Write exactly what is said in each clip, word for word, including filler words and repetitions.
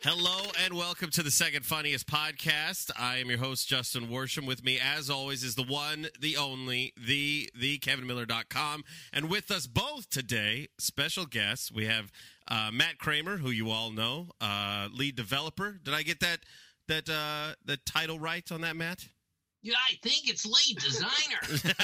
Hello and welcome to the Second Funniest Podcast. I am your host, Justin Worsham. With me, as always, is the one, the only, the, the Kevin Miller dot com. And with us both today, special guests, we have uh, Matt Kramer, who you all know, uh, lead developer. Did I get that that uh, the title right on that, Matt? Yeah, I think it's lead designer.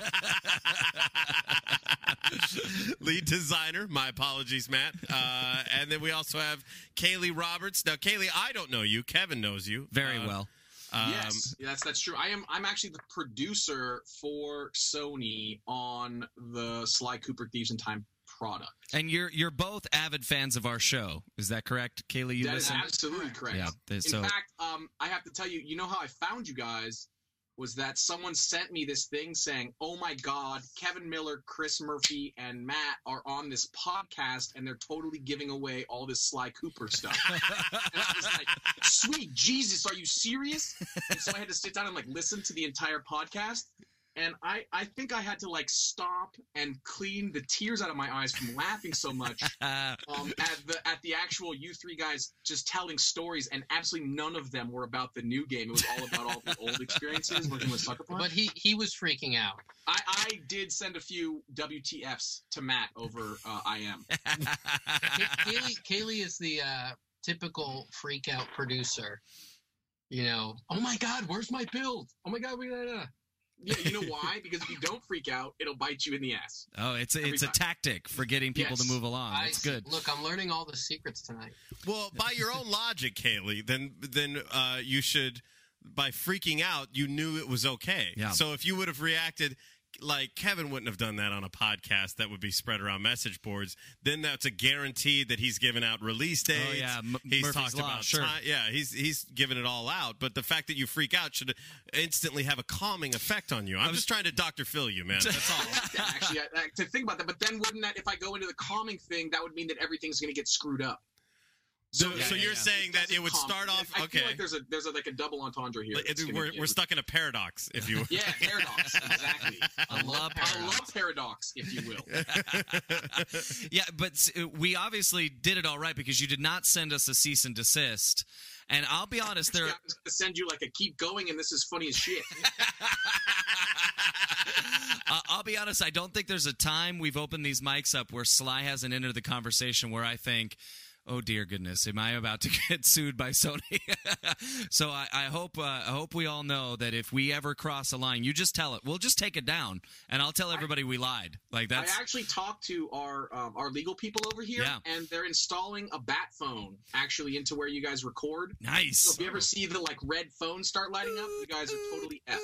Lead designer. My apologies, Matt. Uh, and then we also have Kaylee Roberts. Now, Kaylee, I don't know you. Kevin knows you very uh, well. Um, yes, that's that's true. I am. I'm actually the producer for Sony on the Sly Cooper Thieves in Time product. And you're you're both avid fans of our show. Is that correct, Kaylee? You that listen? is absolutely correct. Yeah. In So, fact, um, I have to tell you, you know how I found you guys was that someone sent me this thing saying, "Oh my God, Kevin Miller, Chris Murphy, and Matt are on this podcast, and they're totally giving away all this Sly Cooper stuff." And I was like, "Sweet Jesus, are you serious?" And so I had to sit down and like listen to the entire podcast. And I, I think I had to, like, stop and clean the tears out of my eyes from laughing so much um, at the at the actual you three guys just telling stories, and absolutely none of them were about the new game. It was all about all the old experiences working with Sucker Punch. But he, he was freaking out. I, I did send a few W T Fs to Matt over uh, I M. Kaylee, Kaylee is the uh, typical freak-out producer. You know, oh, my God, where's my build? Oh, my God, we got Yeah, you know why? Because if you don't freak out, it'll bite you in the ass. Oh, it's a, Every it's a time. tactic for getting people Yes. to move along. I It's see. good. Look, I'm learning all the secrets tonight. Well, by your own logic, Kaylee, then then uh, you should, by freaking out, you knew it was okay. Yeah. So if you would have reacted like Kevin wouldn't have done that on a podcast that would be spread around message boards, then that's a guarantee that he's given out release dates. Oh, yeah. M- he's Murphy's talked Law, about sure. time. Yeah, he's he's given it all out. But the fact that you freak out should instantly have a calming effect on you. I'm just trying to Doctor Phil you, man. That's all. Yeah, actually, I, I, to think about that. But then wouldn't that, if I go into the calming thing, that would mean that everything's going to get screwed up. So, Yeah, so yeah, you're yeah. saying that it would Calm. start off I okay. feel like there's a there's a, like a double entendre here. Like, that's it- gonna we're be- we're stuck in a paradox, if you will. Yeah, paradox. Exactly. I love I paradox. love paradox, if you will. Yeah, but s- we obviously did it all right because you did not send us a cease and desist. And I'll be honest, there. I'm just going to send you like a keep going, and this is funny as shit. Uh, I'll be honest, I don't think there's a time we've opened these mics up where Sly hasn't entered the conversation where I think, oh dear goodness, am I about to get sued by Sony? So I, I hope uh, I hope we all know that if we ever cross a line, you just tell it. We'll just take it down, and I'll tell everybody we lied. Like that's I actually talked to our um, our legal people over here, Yeah. and they're installing a bat phone actually into where you guys record. So nice. if you ever see the like red phone start lighting up, you guys are totally F.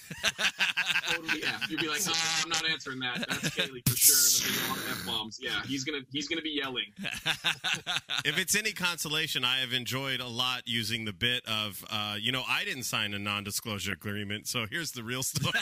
Totally F. You'd be like, oh, I'm not answering that. That's Kaylee for sure. There's gonna be a lot of F bombs. Yeah, he's gonna he's gonna be yelling. If it's any consolation, I have enjoyed a lot using the bit of, uh, you know, I didn't sign a non-disclosure agreement, so here's the real story.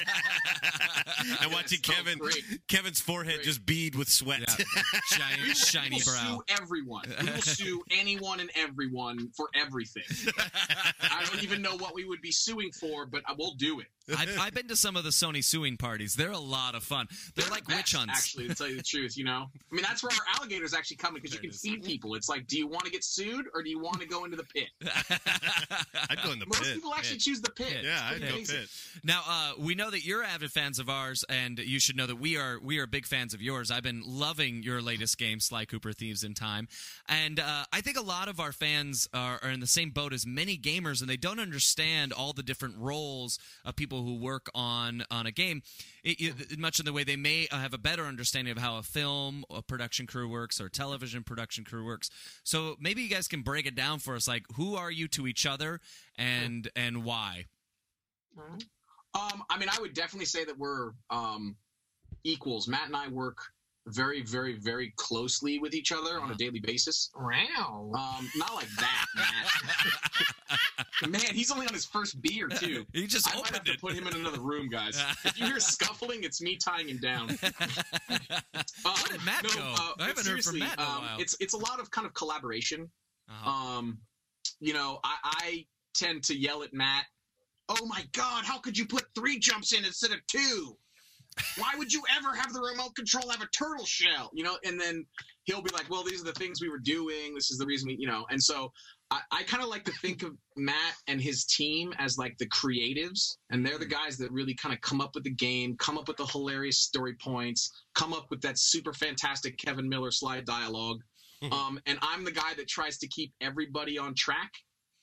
And watching so Kevin, great. Kevin's forehead Great. just bead with sweat. Yeah. Shiny, We will, shiny we will brow. sue everyone. We will sue anyone and everyone for everything. I don't even know what we would be suing for, but I will do it. I've, I've been to some of the Sony suing parties. They're a lot of fun. They're, They're like the witch best, hunts. Actually, to tell you the truth, you know, I mean that's where our alligators actually come because you There can it is. feed people. It's like, do you want to get sued or do you want to go into the pit? I'd go in the Most pit. people actually choose the pit. Pit. Yeah, It's I'd pretty go amazing. pit. Now, uh, we know that you're avid fans of ours, and you should know that we are we are big fans of yours. I've been loving your latest game, Sly Cooper Thieves in Time, and uh, I think a lot of our fans are, are in the same boat as many gamers, and they don't understand all the different roles of people who work on on a game, it, it, much in the way they may uh, have a better understanding of how a film, a production crew works, or a television production crew works. So maybe you guys can break it down for us, like who are you to each other, and and why? Um, I mean, I would definitely say that we're um, equals. Matt and I work very, very, very closely with each other on a daily basis. Wow. Um, not like that, Matt. Man, he's only on his first beer too. He just I might have opened to it. put him in another room, guys. If you hear scuffling, it's me tying him down. Um, Where did Matt no, go? uh, I but haven't heard from seriously, Matt in a um, while. It's it's a lot of kind of collaboration. Uh-huh. Um, you know, I, I tend to yell at Matt. Oh my God! How could you put three jumps in instead of two? Why would you ever have the remote control have a turtle shell? You know, and then he'll be like, "Well, these are the things we were doing. This is the reason we, you know." And so I, I kind of like to think of Matt and his team as like the creatives, and they're the guys that really kind of come up with the game, come up with the hilarious story points, come up with that super fantastic Kevin Miller slide dialogue. Um, and I'm the guy that tries to keep everybody on track.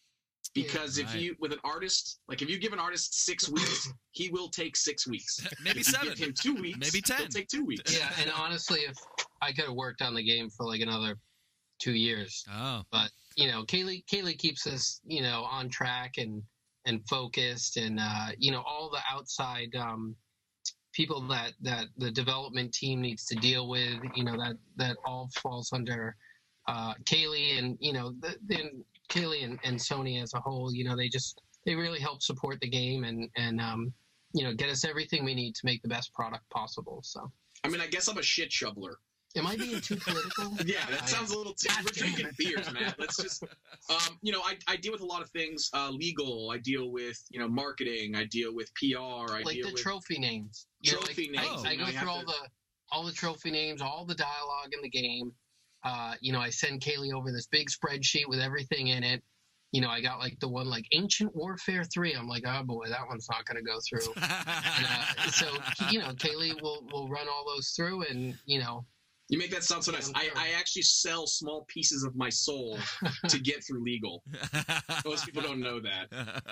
Because Yeah, if right. you, with an artist, like if you give an artist six weeks, he will take six weeks. Maybe If you seven. give him two weeks, Maybe ten. he'll take two weeks. Yeah, and honestly, if I could have worked on the game for like another two years, Oh. but you know, Kaylee Kaylee keeps us, you know, on track and and focused, and uh, you know, all the outside um, people that that the development team needs to deal with, you know, that that all falls under uh, Kaylee, and you know, the, then Kaylee and, and Sony as a whole, you know, they just they really help support the game and and um, you know, get us everything we need to make the best product possible. So, I mean, I guess I'm a shit shoveler. am I being too political? Yeah, that I sounds am. a little too. We're drinking beers, man. Let's just, um, you know, I, I deal with a lot of things uh, legal. I deal with, you know, marketing. I deal with P R. I like deal the with trophy names. You know, trophy like, names. I, I and go I have through all to- the all the trophy names, all the dialogue in the game. Uh, you know, I send Kaylee over this big spreadsheet with everything in it. You know, I got like the one like Ancient Warfare three. I'm like, oh boy, that one's not going to go through. And, uh, so you know, Kaylee will will run all those through, and you know, You make that sound so Yeah, nice. I'm I, sure. I actually sell small pieces of my soul to get through legal. Most people don't know that.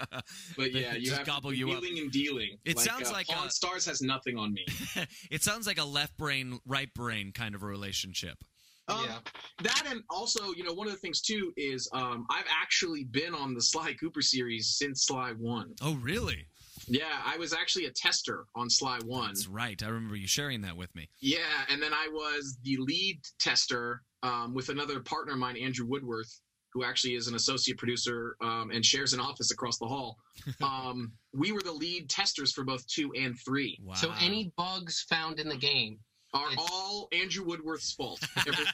But They yeah, you just have gobble to, you up. wheeling and dealing. It sounds uh, like Pawn a- Stars has nothing on me. It sounds like a left brain, right brain kind of a relationship. Um, yeah. That, and also, you know, one of the things too is um, I've actually been on the Sly Cooper series since Sly One. Oh, really? Yeah, I was actually a tester on Sly One. That's right. I remember you sharing that with me. Yeah, and then I was the lead tester um, with another partner of mine, Andrew Woodworth, who actually is an associate producer um, and shares an office across the hall. Um, we were the lead testers for both two and three. Wow. So any bugs found in the game, Are It's- all Andrew Woodworth's fault. Every-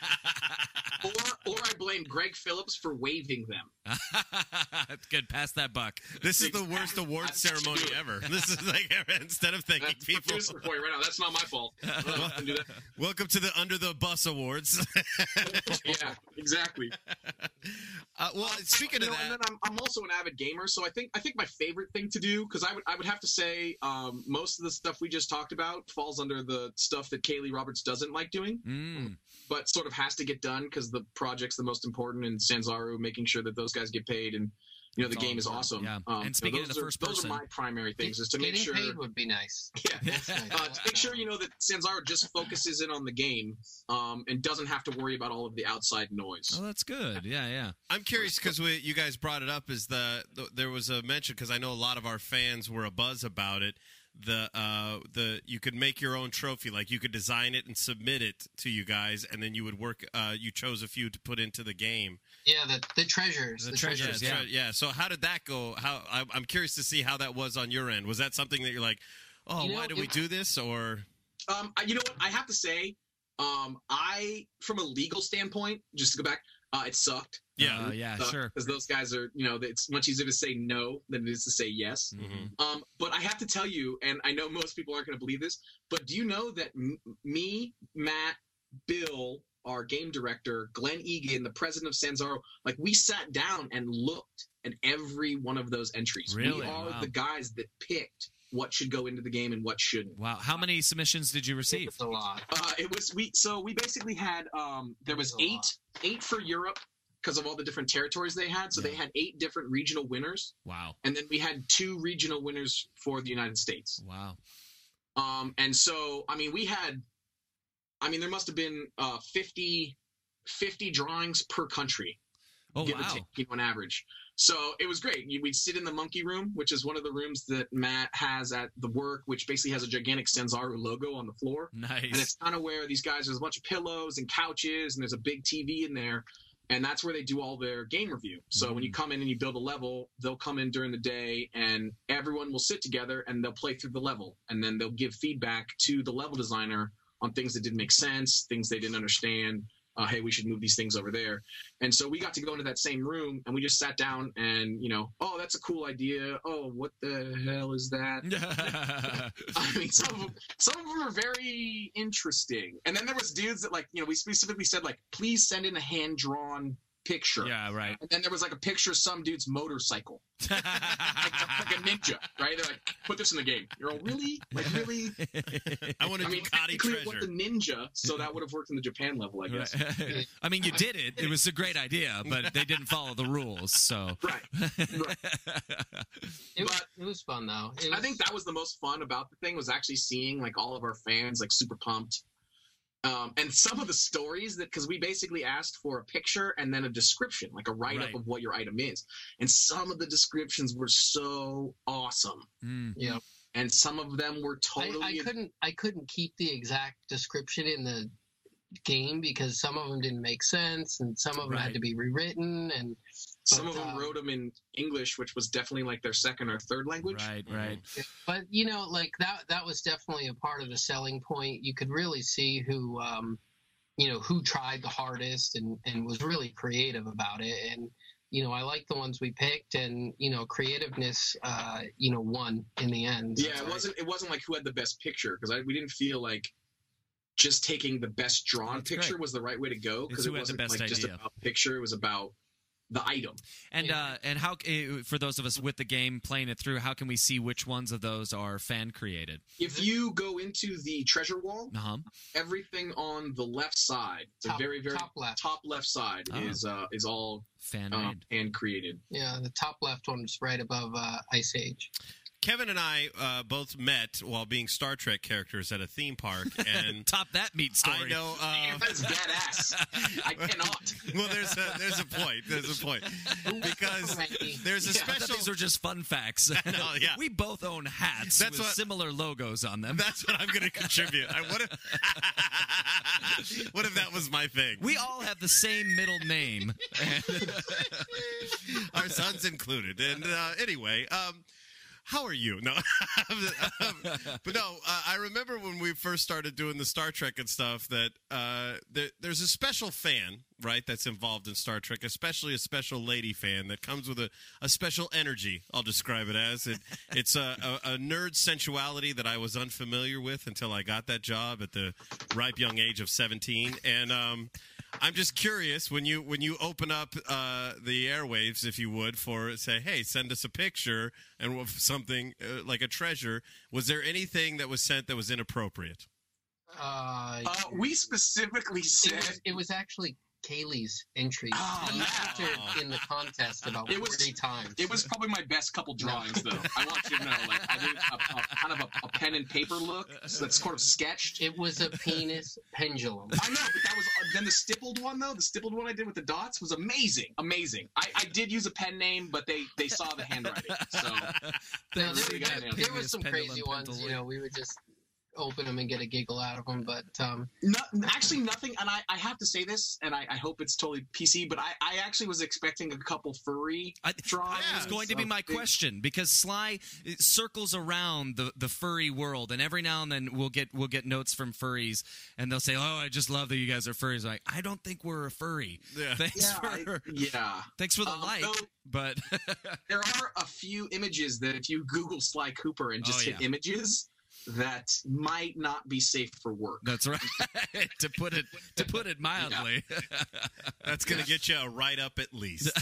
or, or I blame Greg Phillips for waiving them. Good. Pass that buck. This is the worst award That's ceremony true. ever. This is like instead of thanking That's people. producer for you right now. That's not my fault. I don't have to do that. Welcome to the Under the Bus Awards. Yeah, exactly. Uh, well, speaking You of know, and that, then I'm, I'm also an avid gamer, so I think I think my favorite thing to do, because I would I would have to say um, most of the stuff we just talked about falls under the stuff that Kaylee Roberts doesn't like doing, Mm. but sort of has to get done because the project's the most important, and Sanzaru making sure that those guys get paid, and you know the It's all game is important, awesome. yeah. Um, And speaking you know, of those the are- first those person- are my primary things, is to make getting sure. paid would be nice. Yeah. That's nice. Uh, to make sure you know that Sanzaru just focuses in on the game um, and doesn't have to worry about all of the outside noise. Oh, that's good. Yeah, yeah. I'm curious because you guys brought it up. Is the, the there was a mention because I know a lot of our fans were a buzz about it. The uh the you could make your own trophy, like you could design it and submit it to you guys, and then you would work. Uh, you chose a few to put into the game. Yeah, the the treasures. The The, treasures, treasures. yeah. Tre- yeah. So how did that go? How I, I'm curious to see how that was on your end. Was that something that you're like, oh, You know, why did we it- do this? Or Um, I- you know what? I have to say, um, I, from a legal standpoint, just to go back, uh, it sucked. yeah, Uh, yeah, sure. Because those guys are, you know, it's much easier to say no than it is to say yes. Mhm. Um, but I have to tell you, and I know most people aren't going to believe this, but do you know that m- me, Matt, Bill, our game director, Glenn Egan, the president of Sanzaru, like we sat down and looked at every one of those entries. Really? We are Wow. the guys that picked what should go into the game and what shouldn't. Wow. How many submissions did you receive? It's a lot. Uh, it was we. So we basically had um, there was That's a eight lot. eight for Europe because of all the different territories they had. So they Yeah. had eight different regional winners, Wow. and then we had two regional winners for the United States. Wow. Um, and so I mean we had, I mean there must have been uh, fifty, fifty drawings per country, Oh, give or wow. take, you know, on average. So it was great. You- We'd sit in the monkey room, which is one of the rooms that Matt has at the work, which basically has a gigantic Sanzaru logo on the floor. And Nice. it's kind of where these guys, there's a bunch of pillows and couches, and there's a big T V in there. And that's where they do all their game review. So when you come in and you build a level, they'll come in during the day, and everyone will sit together and they'll play through the level. And then they'll give feedback to the level designer on things that didn't make sense, things they didn't understand. Uh, hey, we should move these things over there. And so we got to go into that same room, and we just sat down and, you know, oh, that's a cool idea. Oh, what the hell is that? I mean, some of them, some of them are very interesting. And then there was dudes that, like, you know, we specifically said, like, please send in a hand-drawn picture. Yeah, right. And then there was like a picture of some dude's motorcycle. like, like a ninja, right? They're like, put this in the game. You're all, really? Like, really? I want a I mean, Ducati technically it treasure. was the ninja, so that would have worked in the Japan level, I guess. I mean, you did it. It was a great idea, but they didn't follow the rules. So Right. right. It, was, But- it was fun though. It I was- think that was the most fun about the thing was actually seeing like all of our fans like super pumped. Um, and some of the stories that because we basically asked for a picture and then a description, like a write up Right. of what your item is. And some of the descriptions were so awesome. mm. yeah. And some of them were I, totally I couldn't I couldn't keep the exact description in the game because some of them didn't make sense and some of them Right. had to be rewritten and some but, of them um, wrote them in English, which was definitely like their second or third language. right, right. but you know like that that was definitely a part of the selling point. You could really see who um you know who tried the hardest and and was really creative about it. And you know I like the ones we picked, and you know creativeness uh you know won in the end. Yeah, it wasn't it wasn't like who had the best picture because we didn't feel like just taking the best drawn That's picture great. was the right way to go It's because who it had the wasn't best like just idea. about picture. It was about the item. And Yeah. uh, and how uh, for those of us with the game playing it through, how can we see which ones of those are fan created? If you go into the treasure wall, Uh huh. everything on the left side, the top, very very top left. top left side Oh. is uh, is all Fan um, made. hand created. Yeah, the top left one's right above uh, Ice Age. Kevin and I uh, both met while being Star Trek characters at a theme park, and Top that meat story. I know. Uh, That's badass. I cannot. well, there's a there's a point. There's a point because there's a Yeah, I I thought special. these were just fun facts. No, yeah. We both own hats That's with what- similar logos on them. That's what I'm going to contribute. I, what if? what if that was my thing? We all have the same middle name. Our son's included. And uh, anyway, um, how are you? No, um, but no. Uh, I remember when we first started doing the Star Trek and stuff that uh, there, there's a special fan, right, that's involved in Star Trek, especially a special lady fan that comes with a, a special energy. I'll describe it as it. It's a, a, a nerd sensuality that I was unfamiliar with until I got that job at the ripe young age of seventeen, and um, I'm just curious when you when you open up uh, the airwaves, if you would, for say, hey, send us a picture and with something uh, like a treasure. Was there anything that was sent that was inappropriate? Uh, Uh, we specifically it, said was, it was actually Kaylee's entry. Oh, He yeah. entered in the contest about It was- forty times. it was probably my best couple drawings, though. I want you to know, like I did a, a kind of a, a pen and paper look, so that's sort of sketched. It was a penis pendulum. I know, but that was uh, then the stippled one though. The stippled one I did with the dots was amazing, amazing. I, I did use a pen name, but they they saw the handwriting, so No, There there, we go. there, there was some Pendulum, crazy ones. pendulum. You know, we would just open them and get a giggle out of them. But um, no, actually nothing. And I, I have to say this, and I, I hope it's totally P C, but I, I actually was expecting a couple furry I, drawings. that was going to be of my big- question because Sly uh, circles around the, the furry world, and every now and then we'll get we'll get notes from furries, and they'll say, "Oh, I just love that you guys are furries." I'm like, I don't think we're a furry. Yeah. Thanks Yeah, I- for yeah. thanks for the Um, like, though- but There are a few images that if you Google Sly Cooper and just Oh, hit yeah. images, that might not be safe for work. that's right. to put it to put it mildly. That's going to get you a write up at least.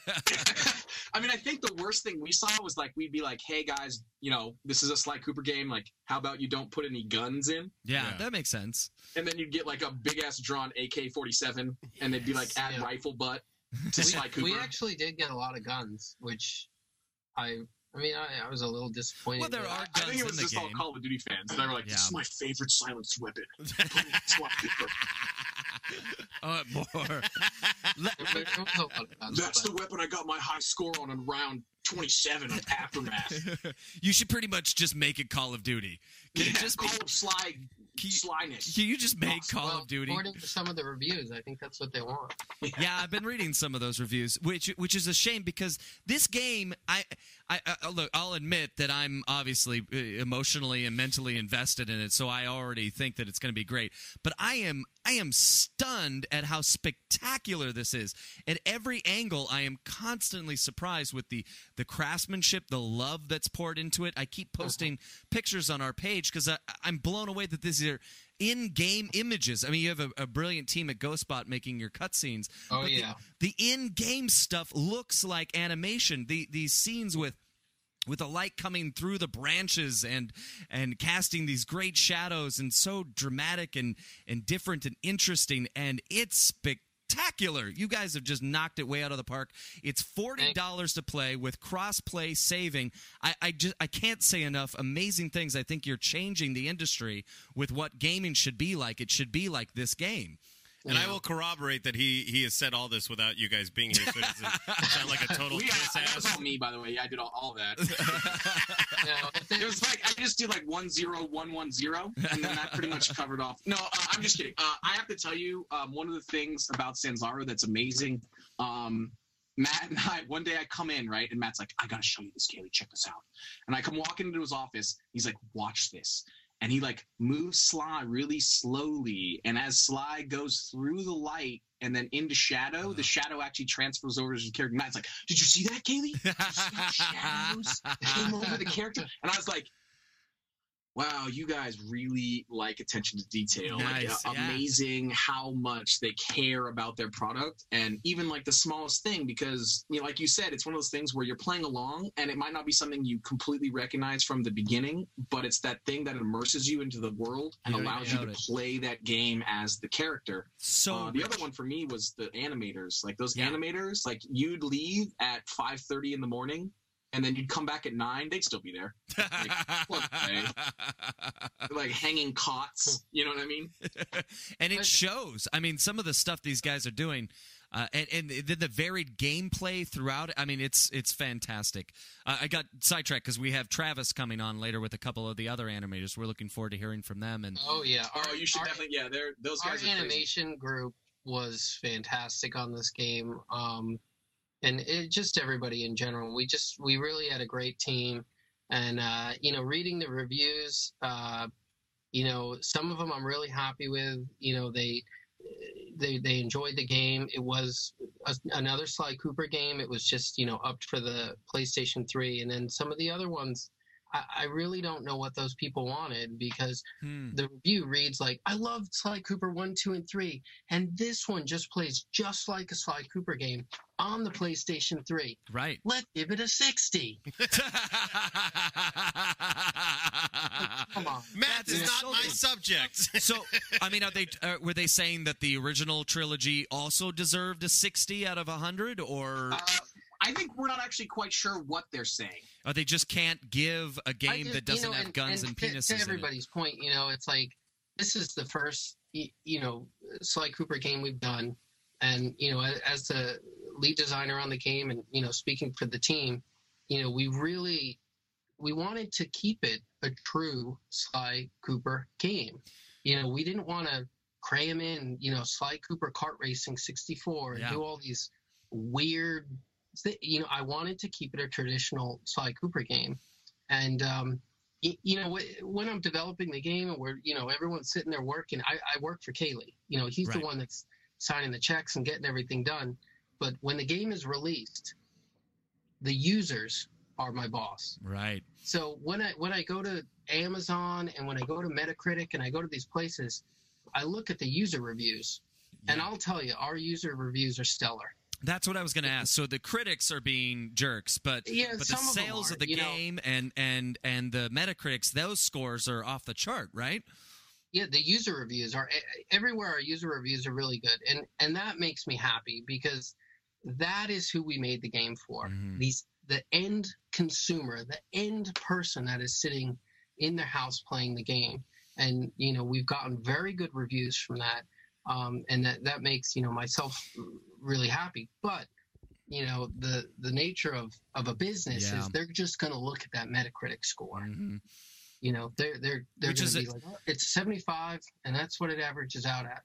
I mean, I think the worst thing we saw was like we'd be like, "Hey guys, you know, this is a Sly Cooper game. Like, how about you don't put any guns in?" yeah, Yeah. that makes sense. And then you'd get like a big ass drawn A K forty-seven, and they'd be like, "Add Yeah. rifle butt to we, Sly Cooper." we actually did get a lot of guns, which I, I mean, I, I was a little disappointed. Well, there with. are I think it guns was in the just all game. Call of Duty fans. And they were like, "This Yeah. is my favorite silenced weapon." Sly Cooper. Oh, more. Let- There was a lot of guns, That's but- the weapon I got my high score on in round twenty-seven of Aftermath. you should pretty much just make it Call of Duty. Can Yeah, it just be? Call of Sly, Can you, Slyness. can you just make Call well, of Duty? According to some of the reviews, I think that's what they want. Yeah, I've been reading some of those reviews, which which is a shame because this game, I, I, I look, I'll admit that I'm obviously uh, emotionally and mentally invested in it, so I already think that it's going to be great. But I am I am stunned at how spectacular this is. At every angle, I am constantly surprised with the the craftsmanship, the love that's poured into it. I keep posting pictures on our page because I'm blown away that these are in-game images. I mean, you have a, a brilliant team at GhostBot making your cutscenes. Oh, but yeah. The, the in-game stuff looks like animation. The These scenes with with the light coming through the branches and and casting these great shadows, and so dramatic and, and different and interesting, and it's spectacular. You guys have just knocked it way out of the park. It's forty dollars to play with cross-play saving. I, I just I can't say enough amazing things. I think you're changing the industry with what gaming should be like. It should be like this game. And Yeah. I will corroborate that he he has said all this without you guys being here, so it doesn't sound like a total We, kiss that was ass. all me, by the way. Yeah, I did all, all that. No, if It it- was like I just did like one zero one one zero, and then that pretty much covered off. No, uh, I'm just kidding. Uh, I have to tell you, um, one of the things about Sanzaro that's amazing. Um, Matt and I, one day I come in, right, and Matt's like, "I gotta show you this, Kaylee. Check this out." And I come walking into his office. He's like, "Watch this." And he like moves Sly really slowly, and as Sly goes through the light and then into shadow, Uh-huh. the shadow actually transfers over to his character. Matt's like, "Did you see that, Kaylee? Did you see the shadows that came over the character?" And I was like, wow, you guys really like attention to detail. Like, Nice, uh, yeah. amazing how much they care about their product, and even like the smallest thing, because you know, like you said, it's one of those things where you're playing along and it might not be something you completely recognize from the beginning, but it's that thing that immerses you into the world and You don't allows even you to notice. play that game as the character. So Uh, the rich. other one for me was the animators. Like those Yeah. animators, like you'd leave at five thirty in the morning, and then you'd come back at nine. They'd still be there, okay. like hanging cots. You know what I mean? And it But- shows. I mean, some of the stuff these guys are doing, uh, and, and then the varied gameplay throughout it. I mean, it's it's fantastic. Uh, I got sidetracked because we have Travis coming on later with a couple of the other animators. We're looking forward to hearing from them. And oh yeah, our, Oh, you should our, definitely. Yeah, they're those our guys. Are crazy. animation group was fantastic on this game, um, and it just everybody in general. We just we really had a great team, and uh, you know, reading the reviews, uh, you know, some of them I'm really happy with. You know, they they they enjoyed the game. It was a, another Sly Cooper game. It was just you know upped for the PlayStation three, and then some of the other ones. I, I really don't know what those people wanted, because Hmm. the review reads like, "I loved Sly Cooper one, two, and three, and this one just plays just like a Sly Cooper game on the PlayStation three. right. Let's give it a sixty." Come on. Matt That's is not my insulting. subject. So, I mean, are they uh, were they saying that the original trilogy also deserved a sixty out of one hundred, or Uh, I think we're not actually quite sure what they're saying. or they just can't give a I game just- that doesn't you know, have guns and, to, penises to in it? everybody's point, you know, it's like this is the first, y- you know, Sly Cooper game we've done, and you know, a- as the lead designer on the game, and you know, speaking for the team, you know, we really we wanted to keep it a true Sly Cooper game. You know, we didn't want to cram in, you know, Sly Cooper kart racing sixty-four and Yeah. do all these weird. thi- You know, I wanted to keep it a traditional Sly Cooper game, and um, y- you know, wh- when I'm developing the game and we're, you know, everyone's sitting there working. I, I work for Kaylee. You know, he's Right. the one that's signing the checks and getting everything done. But when the game is released, the users are my boss. Right. So when I when I go to Amazon and when I go to Metacritic and I go to these places, I look at the user reviews, and Yeah. I'll tell you, our user reviews are stellar. That's what I was going to ask. So the critics are being jerks, but Yeah, but the some of them sales are, of the you know. game and and and the Metacritics, those scores are off the chart, right? Yeah, the user reviews are e- everywhere. Our user reviews are really good, and and that makes me happy, because that is who we made the game for. Mhm. These the end consumer, the end person that is sitting in their house playing the game, and you know we've gotten very good reviews from that, um, and that that makes you know myself really happy. But you know the the nature of of a business Yeah. is they're just going to look at that Metacritic score. Mhm. You know, they're they're they're Which going is to be a- like, oh, it's seventy-five, and that's what it averages out at.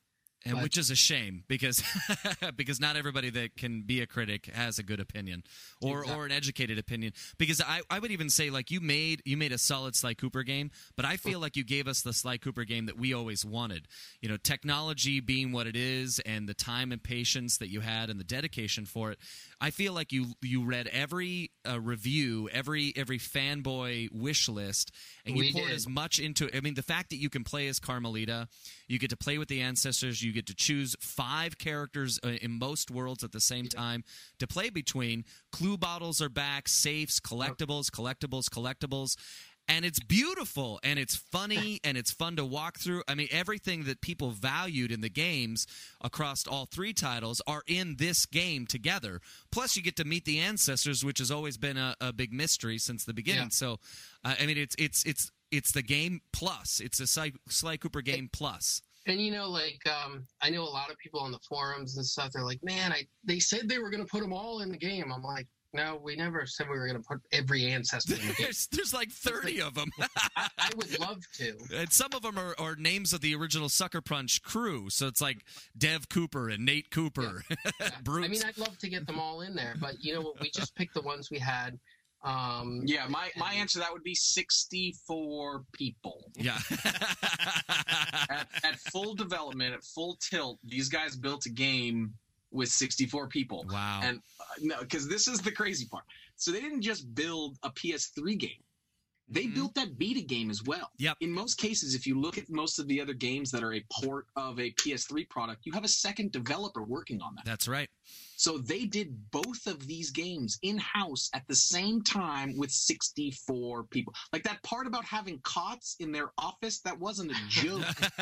And But- which is a shame because because not everybody that can be a critic has a good opinion or, Exactly. or an educated opinion. Because I, I would even say like you made you made a solid Sly Cooper game, but I feel like you gave us the Sly Cooper game that we always wanted. You know, technology being what it is, and the time and patience that you had, and the dedication for it. I feel like you you read every uh, review, every every fanboy wish list, and you We poured did. as much into it. I mean, the fact that you can play as Carmelita, you get to play with the ancestors, you get to choose five characters uh, in most worlds at the same time to play between. Clue bottles are back, safes, collectibles, collectibles, collectibles. And it's beautiful, and it's funny, and it's fun to walk through. I mean, everything that people valued in the games across all three titles are in this game together. Plus, you get to meet the ancestors, which has always been a, a big mystery since the beginning. Yeah. So, uh, I mean, it's it's it's it's the game plus. It's a Sly, Sly Cooper game plus. And you know, like um, I know a lot of people on the forums and stuff. They're like, "Man, I they said they were going to put them all in the game." I'm like, "No, we never said we were going to put every ancestor in the game." There's, there's like thirty of them. I, I would love to. And some of them are, are names of the original Sucker Punch crew. So it's like Dev Cooper and Nate Cooper. Yeah. Bruce. I mean, I'd love to get them all in there, but you know what? We just picked the ones we had. Um, Yeah, my, my answer to that would be sixty-four people. Yeah. At, at full development, at full tilt, these guys built a game with sixty-four people. Wow. And uh, no, because this is the crazy part. So they didn't just build a P S three game. They Mhm. built that Vita game as well. Yep. In most cases, if you look at most of the other games that are a port of a P S three product, you have a second developer working on that. That's right. So they did both of these games in-house at the same time with sixty-four people. Like that part about having cots in their office, that wasn't a joke.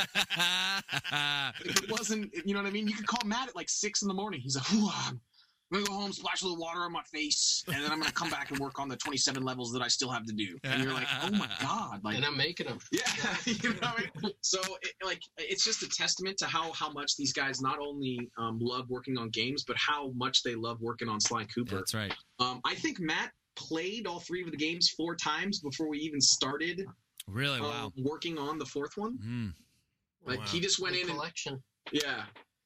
If it wasn't, you know what I mean? You could call Matt at like six in the morning. He's like, "Ooh, I'm going to go home, splash a little water on my face, and then I'm going to come back and work on the twenty-seven levels that I still have to do." And you're like, oh my God. Like, and I'm making them. yeah, you know what I mean? So, it, like, it's just a testament to how, how much these guys not only um, love working on games, but how much they love working on Sly Cooper. That's right. Um, I think Matt played all three of the games four times before we even started Really? um, Wow. working on the fourth one. Mm. Like, Wow. he just went in and collection. yeah.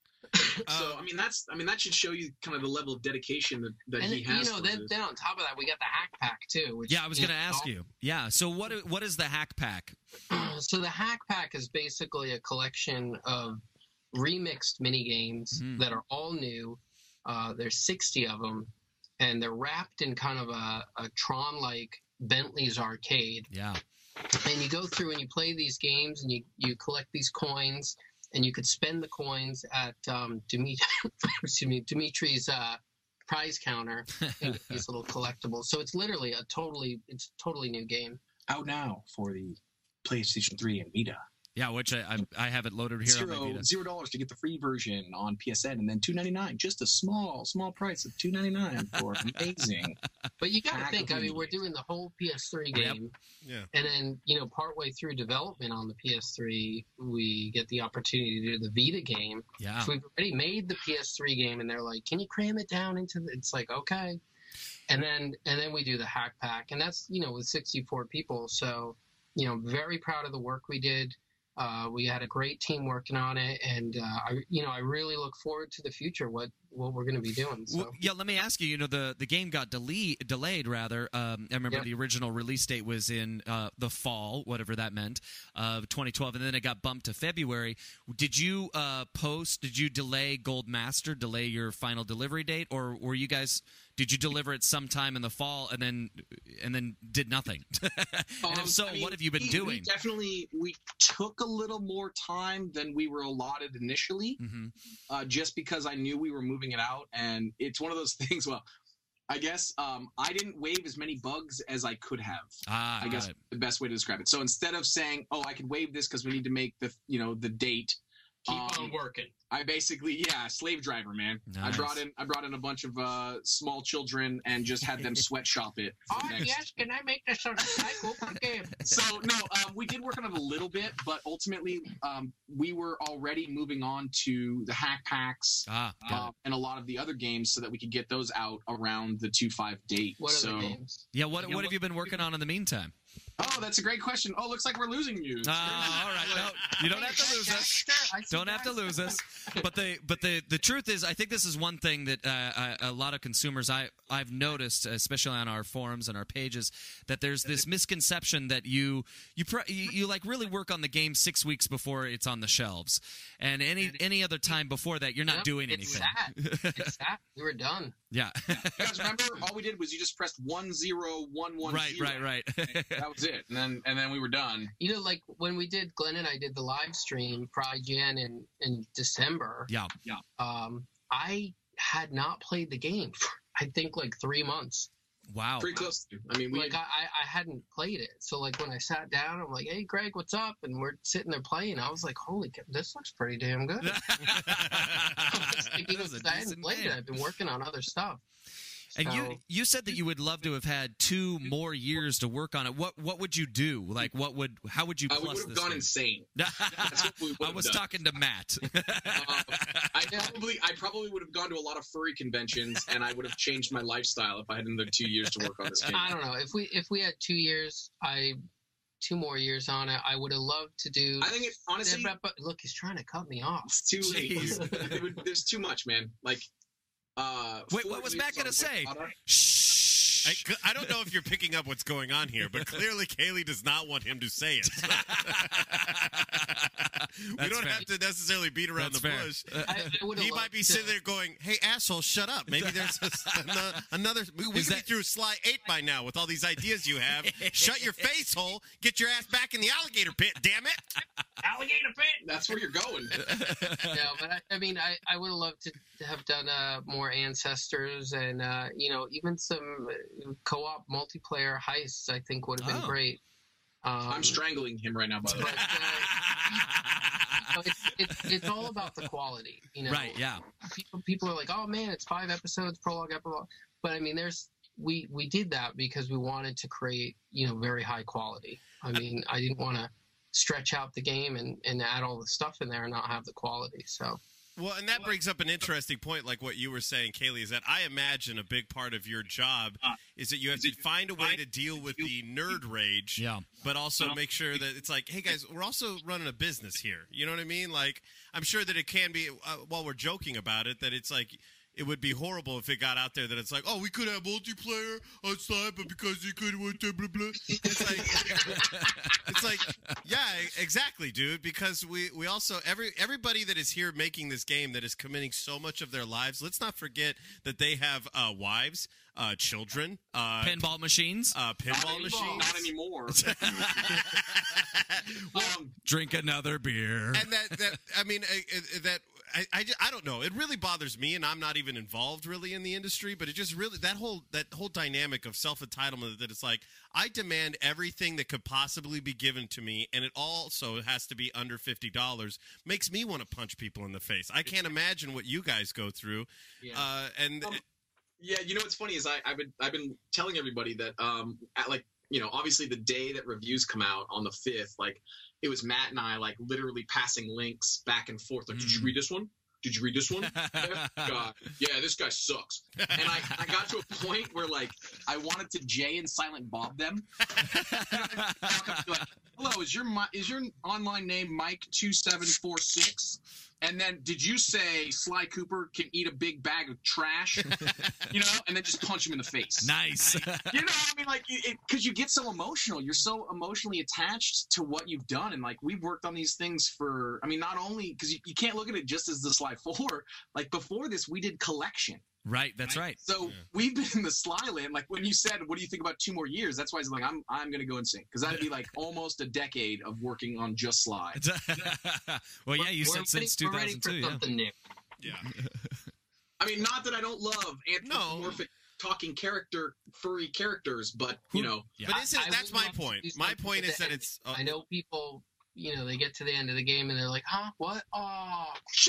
So Um, I mean that's I mean that should show you kind of the level of dedication that, that And he has. you know, for then, this. then on top of that, we got the hack pack too. Which, Yeah, I was going to know, ask you. Yeah. So what what is the hack pack? So the hack pack is basically a collection of remixed mini games Mhm. that are all new. Uh, there's sixty of them, and they're wrapped in kind of a, a Tron-like Bentley's arcade. Yeah. And you go through and you play these games, and you, you collect these coins, and you could spend the coins at um, Dimitri, excuse me, Dimitri's uh, prize counter and get these little collectibles. So it's literally a totally it's a totally new game. Out now for the PlayStation three and Vita. Yeah, which I I, I have it loaded here on my Zero Vita. zero dollars to get the free version on P S N, and then two ninety nine, just a small small price of two ninety nine for amazing. But you got to Hack think, of I mean, the we're game. doing the whole P S three Yep. game. Yeah. And then, you know, partway through development on the P S three, we get the opportunity to do the Vita game. Yeah. So we've already made the P S three game, and they're like, "Can you cram it down into the?" It's like, okay. And then and then we do the hack pack, and that's, you know, with sixty-four people. So, you know, very proud of the work we did. Uh, we had a great team working on it, and uh, I, you know, I really look forward to the future. What what we're going to be doing. So. Well, yeah, let me ask you. You know, the, the game got dele- delayed. Rather, um, I remember Yep. the original release date was in uh, the fall, whatever that meant, of twenty twelve, and then it got bumped to February. Did you uh, post? Did you delay Gold Master? Delay your final delivery date, or were you guys? Did you deliver it sometime in the fall and then and then did nothing? and Um, if so, I mean, what have you been we, doing? We definitely we took a little more time than we were allotted initially, hmm uh, just because I knew we were moving it out, and it's one of those things. Well, I guess um, I didn't waive as many bugs as I could have. Ah, I got guess it. the best way to describe it. So instead of saying, "Oh, I can waive this because we need to make the you know the date," Keep um, on working. I basically yeah, slave driver, man. I Nice. brought in I brought in a bunch of uh, small children and just had them sweatshop it. for the next- can I make this a Cooper game? So no, um, we did work on it a little bit, but ultimately um, we were already moving on to the hack packs Ah, got uh, it. and a lot of the other games so that we could get those out around the two five date. What are so the games? Yeah, what you know what have what- you been working on in the meantime? Oh, that's a great question. Oh, looks like we're losing you. Uh, all right, no, you don't have to lose us. Don't have to lose us. But the but the, the truth is, I think this is one thing that uh, I, a lot of consumers I I've noticed, especially on our forums and our pages, that there's this misconception that you you pr- you, you like really work on the game six weeks before it's on the shelves, and any any other time before that you're not Yep, doing it's anything. Sad. It's sad. We were done. Yeah. You guys remember? All we did was you just pressed one zero one one. Right, right, right. That was it, and then and then we were done. You know, like when we did, Glenn and I did the live stream for I G N in, in December. Yeah. Um, I had not played the game for, I think, like three months. Wow. Pretty close to. I mean, we. Like, I, I hadn't played it. So, like, when I sat down, I'm like, hey, Greg, what's up? And we're sitting there playing. I was like, holy cow, this looks pretty damn good. I was thinking, That was a I hadn't decent played game. it. I've been working on other stuff. And you So- you said that you would love to have had two more years to work on it. What what would you do? Like what would how would you Uh, we plus would have this gone thing? insane. That's what we would I have was done. talking to Matt. Uh, I probably, I probably would have gone to a lot of furry conventions, and I would have changed my lifestyle if I had another two years to work on this game. I don't know. If we if we had two years, I two more years on it, I would have loved to do. I think it honestly, But look, he's trying to cut me off. it's too late. Jeez. It would- there's too much, man. Like, uh, Wait, four what was years Matt gonna on say? Okada. Shh. I, I don't know if you're picking up what's going on here, but clearly Kaylee does not want him to say it. we That's don't fair. have to necessarily beat around That's the fair. bush. I, I would have He might be sitting there going, "Hey, asshole, shut up." Maybe there's a, ano- another. We, we Is could that- be through Sly Eight by now with all these ideas you have. Shut your face hole. Get your ass back in the alligator pit. Damn it! Alligator pit. That's where you're going. No, but I, I mean, I, I would have loved to have done uh, more ancestors and, uh, you know, even some uh, co-op multiplayer heists, I think would have been Oh. great. Um, I'm strangling him right now, by the way. but, uh, you know, it's, it's, it's all about the quality, you know. Right, yeah. People, people are like, oh, man, it's five episodes, prologue, epilogue. But, I mean, there's we, we did that because we wanted to create, you know, very high quality. I mean, I didn't want to stretch out the game and, and add all the stuff in there and not have the quality, so... Well, and that brings up an interesting point, like what you were saying, Kaylee, is that I imagine a big part of your job is that you have to find a way to deal with the nerd rage, Yeah. but also make sure that it's like, hey, guys, we're also running a business here. You know what I mean? Like, I'm sure that it can be, uh, while we're joking about it, that it's like, it would be horrible if it got out there that it's like, oh, we could have multiplayer outside, but because you couldn't, blah, blah, blah. It's like, it's like, yeah, exactly, dude. Because we, we also, every everybody that is here making this game that is committing so much of their lives, let's not forget that they have uh, wives, uh, children, uh, Pinball machines. uh, pinball Not machines. Not anymore. um, Drink another beer. and that, that I mean, uh, uh, that I, I, ju- I don't know. It really bothers me, and I'm not even involved really in the industry. But it just really that whole that whole dynamic of self entitlement that it's like I demand everything that could possibly be given to me, and it also has to be under fifty dollars. Makes me want to punch people in the face. I can't imagine what you guys go through. Yeah. Uh, and Um, Yeah, you know what's funny is I, I've been I've been telling everybody that um at like you know obviously the day that reviews come out on the fifth, like it was Matt and I like literally passing links back and forth. Like, did you Mm. read this one? Did you read this one? God, yeah, this guy sucks. And I, I got to a point where like I wanted to Jay and Silent Bob them. Like, hello, is your mi- is your online name Mike two seven four six? And then, did you say Sly Cooper can eat a big bag of trash? You know, and then just punch him in the face. Nice. You know, I mean, like, because you get so emotional. You're so emotionally attached to what you've done. And, like, we've worked on these things for, I mean, not only, because you, you can't look at it just as the Sly four. Like, before this, we did collection. Right, that's right. So Yeah. we've been in the Sly land. Like, when you said, what do you think about two more years? That's why I was like, I'm, I'm going to go insane. Because that'd be, like, almost a decade of working on just Sly. Well, yeah, you We're said since ready- we're ready two thousand two. for Yeah. something new. yeah, I mean, not that I don't love anthropomorphic talking character, furry characters, but, you know. Yeah. but isn't I- I that's would my love to point. do My something point at is the that end. it's. Uh, I know people, you know, they get to the end of the game and they're like, huh, what? Oh,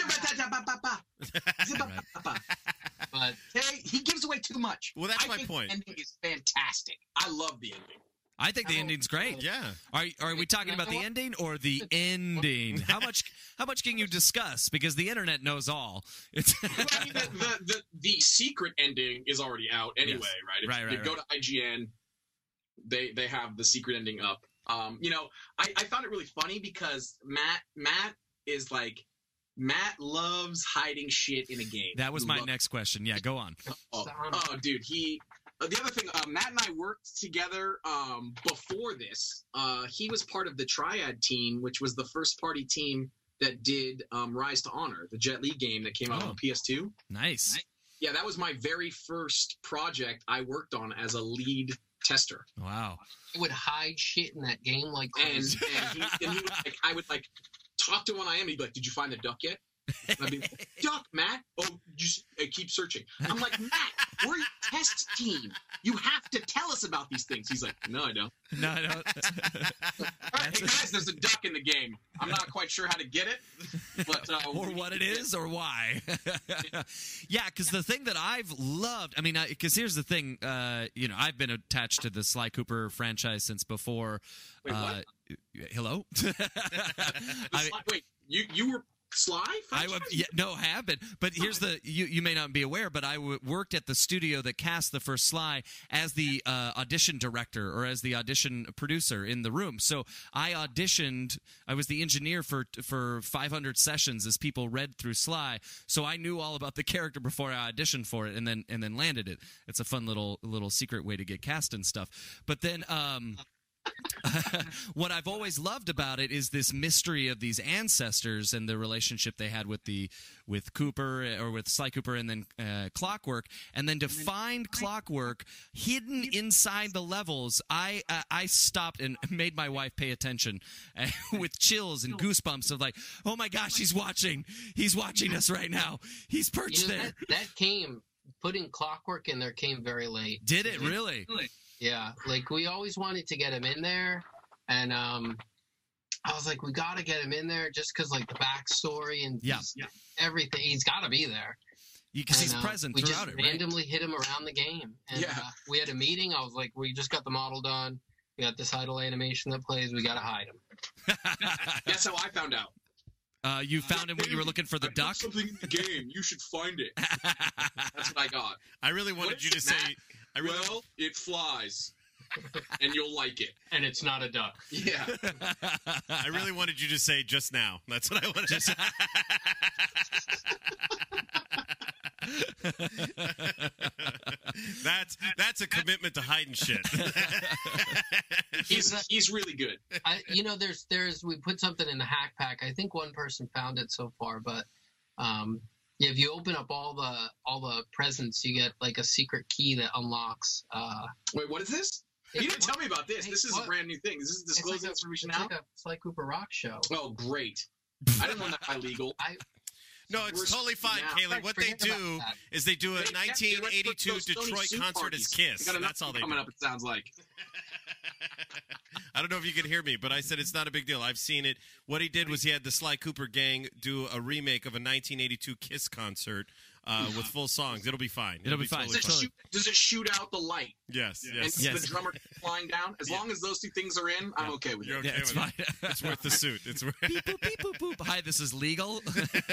but Hey, he gives away too much. Well, that's I my think point. The ending is fantastic. I love the ending. I think the Oh, ending's great. Yeah. Are are we talking about the ending or the ending? How much how much can you discuss? Because the internet knows all. It's Well, I mean, the, the, the, the secret ending is already out anyway, Yes. right? If Right, right, you go right. to I G N, they they have the secret ending up. Um, you know, I, I found it really funny because Matt Matt is like Matt loves hiding shit in a game. That was He my loves- next question. Yeah, go on. Oh, oh, dude, he. Uh, the other thing, uh, Matt and I worked together um, before this. Uh, he was part of the Triad team, which was the first party team that did um, Rise to Honor, the Jet Li game that came out Oh. on P S two. Nice. Yeah, that was my very first project I worked on as a lead tester. Wow. I would hide shit in that game like And, crazy. and, he, and he would, like, I would like talk to him when I am. He'd be like, "Did you find the duck yet?" And I'd be like, "Duck, Matt." "Oh, you s- uh, keep searching." I'm like, "Matt, we're your test team. You have to tell us about these things." He's like, "No, I don't." No, no. All right, hey guys, there's a duck in the game. I'm not quite sure how to get it, but uh, or we what need it to get is or why. Yeah, because the thing that I've loved, I mean, because here's the thing, uh, you know, I've been attached to the Sly Cooper franchise since before. Wait, what? uh, hello? The I- Sly- wait, you you were Sly? I would, yeah, no, have been. But here's the you, you may not be aware, but I w- worked at the studio that cast the first Sly as the uh, audition director or as the audition producer in the room. So I auditioned. I was the engineer for for five hundred sessions as people read through Sly. So I knew all about the character before I auditioned for it, and then and then landed it. It's a fun little little secret way to get cast and stuff. But then. Um, what I've always loved about it is this mystery of these ancestors and the relationship they had with the with Cooper or with Sly Cooper and then uh, Clockwork, and then to find Clockwork hidden inside the levels. I uh, I stopped and made my wife pay attention uh, with chills and goosebumps of like, oh my gosh, he's watching, he's watching us right now, he's perched You know, there. that, that came, putting Clockwork in there came very late. Did it really? Yeah, like we always wanted to get him in there, and um, I was like, we got to get him in there just because like the backstory and Yeah. he's- everything. He's got to be there Because he's And, uh, present we throughout just it, right? randomly hit him around the game, and Yeah. uh, we had a meeting. I was like, we just got the model done. We got this idle animation that plays. We got to hide him. That's how I found out. Uh, you found him when you were looking for the I put duck. something in the game. You should find it. That's what I got. I really wanted What you is to it, say. Matt? I really. Well, it flies, and you'll like it. And it's not a duck. Yeah. I really wanted you to say just now. That's what I wanted to say. that's that's a commitment to hiding shit. He's he's really good. I, you know, there's there's we put something in the hack pack. I think one person found it so far, but um, yeah, if you open up all the all the presents, you get like a secret key that unlocks. Uh, Wait, what is this? You didn't tell me about this. This is a What? brand new thing. Is this it's disclosed like a, information it's now? like a Sly Cooper rock show. Oh, great. I didn't know that illegal. I No, it's We're- totally fine, now- Kaylee. What they Forget about do that. is they do a They- yeah, nineteen get ready for eighty-two those Sony Detroit Soup concert as parties. Kiss. They got That's all they coming do. up. It sounds like. I don't know if you can hear me, but I said it's not a big deal. I've seen it. What he did was he had the Sly Cooper gang do a remake of a nineteen eighty-two Kiss concert uh, with full songs. It'll be fine. It'll be fine. Does it, Totally. shoot, does it shoot out the light? Yes, And yes. Yes. the drummer flying down? As long as those two things are in, I'm okay with You're it. okay Yeah, it's with fine. it. It's worth the suit. It's worth. Beep, boop, beep, boop, boop. Hi, this is legal.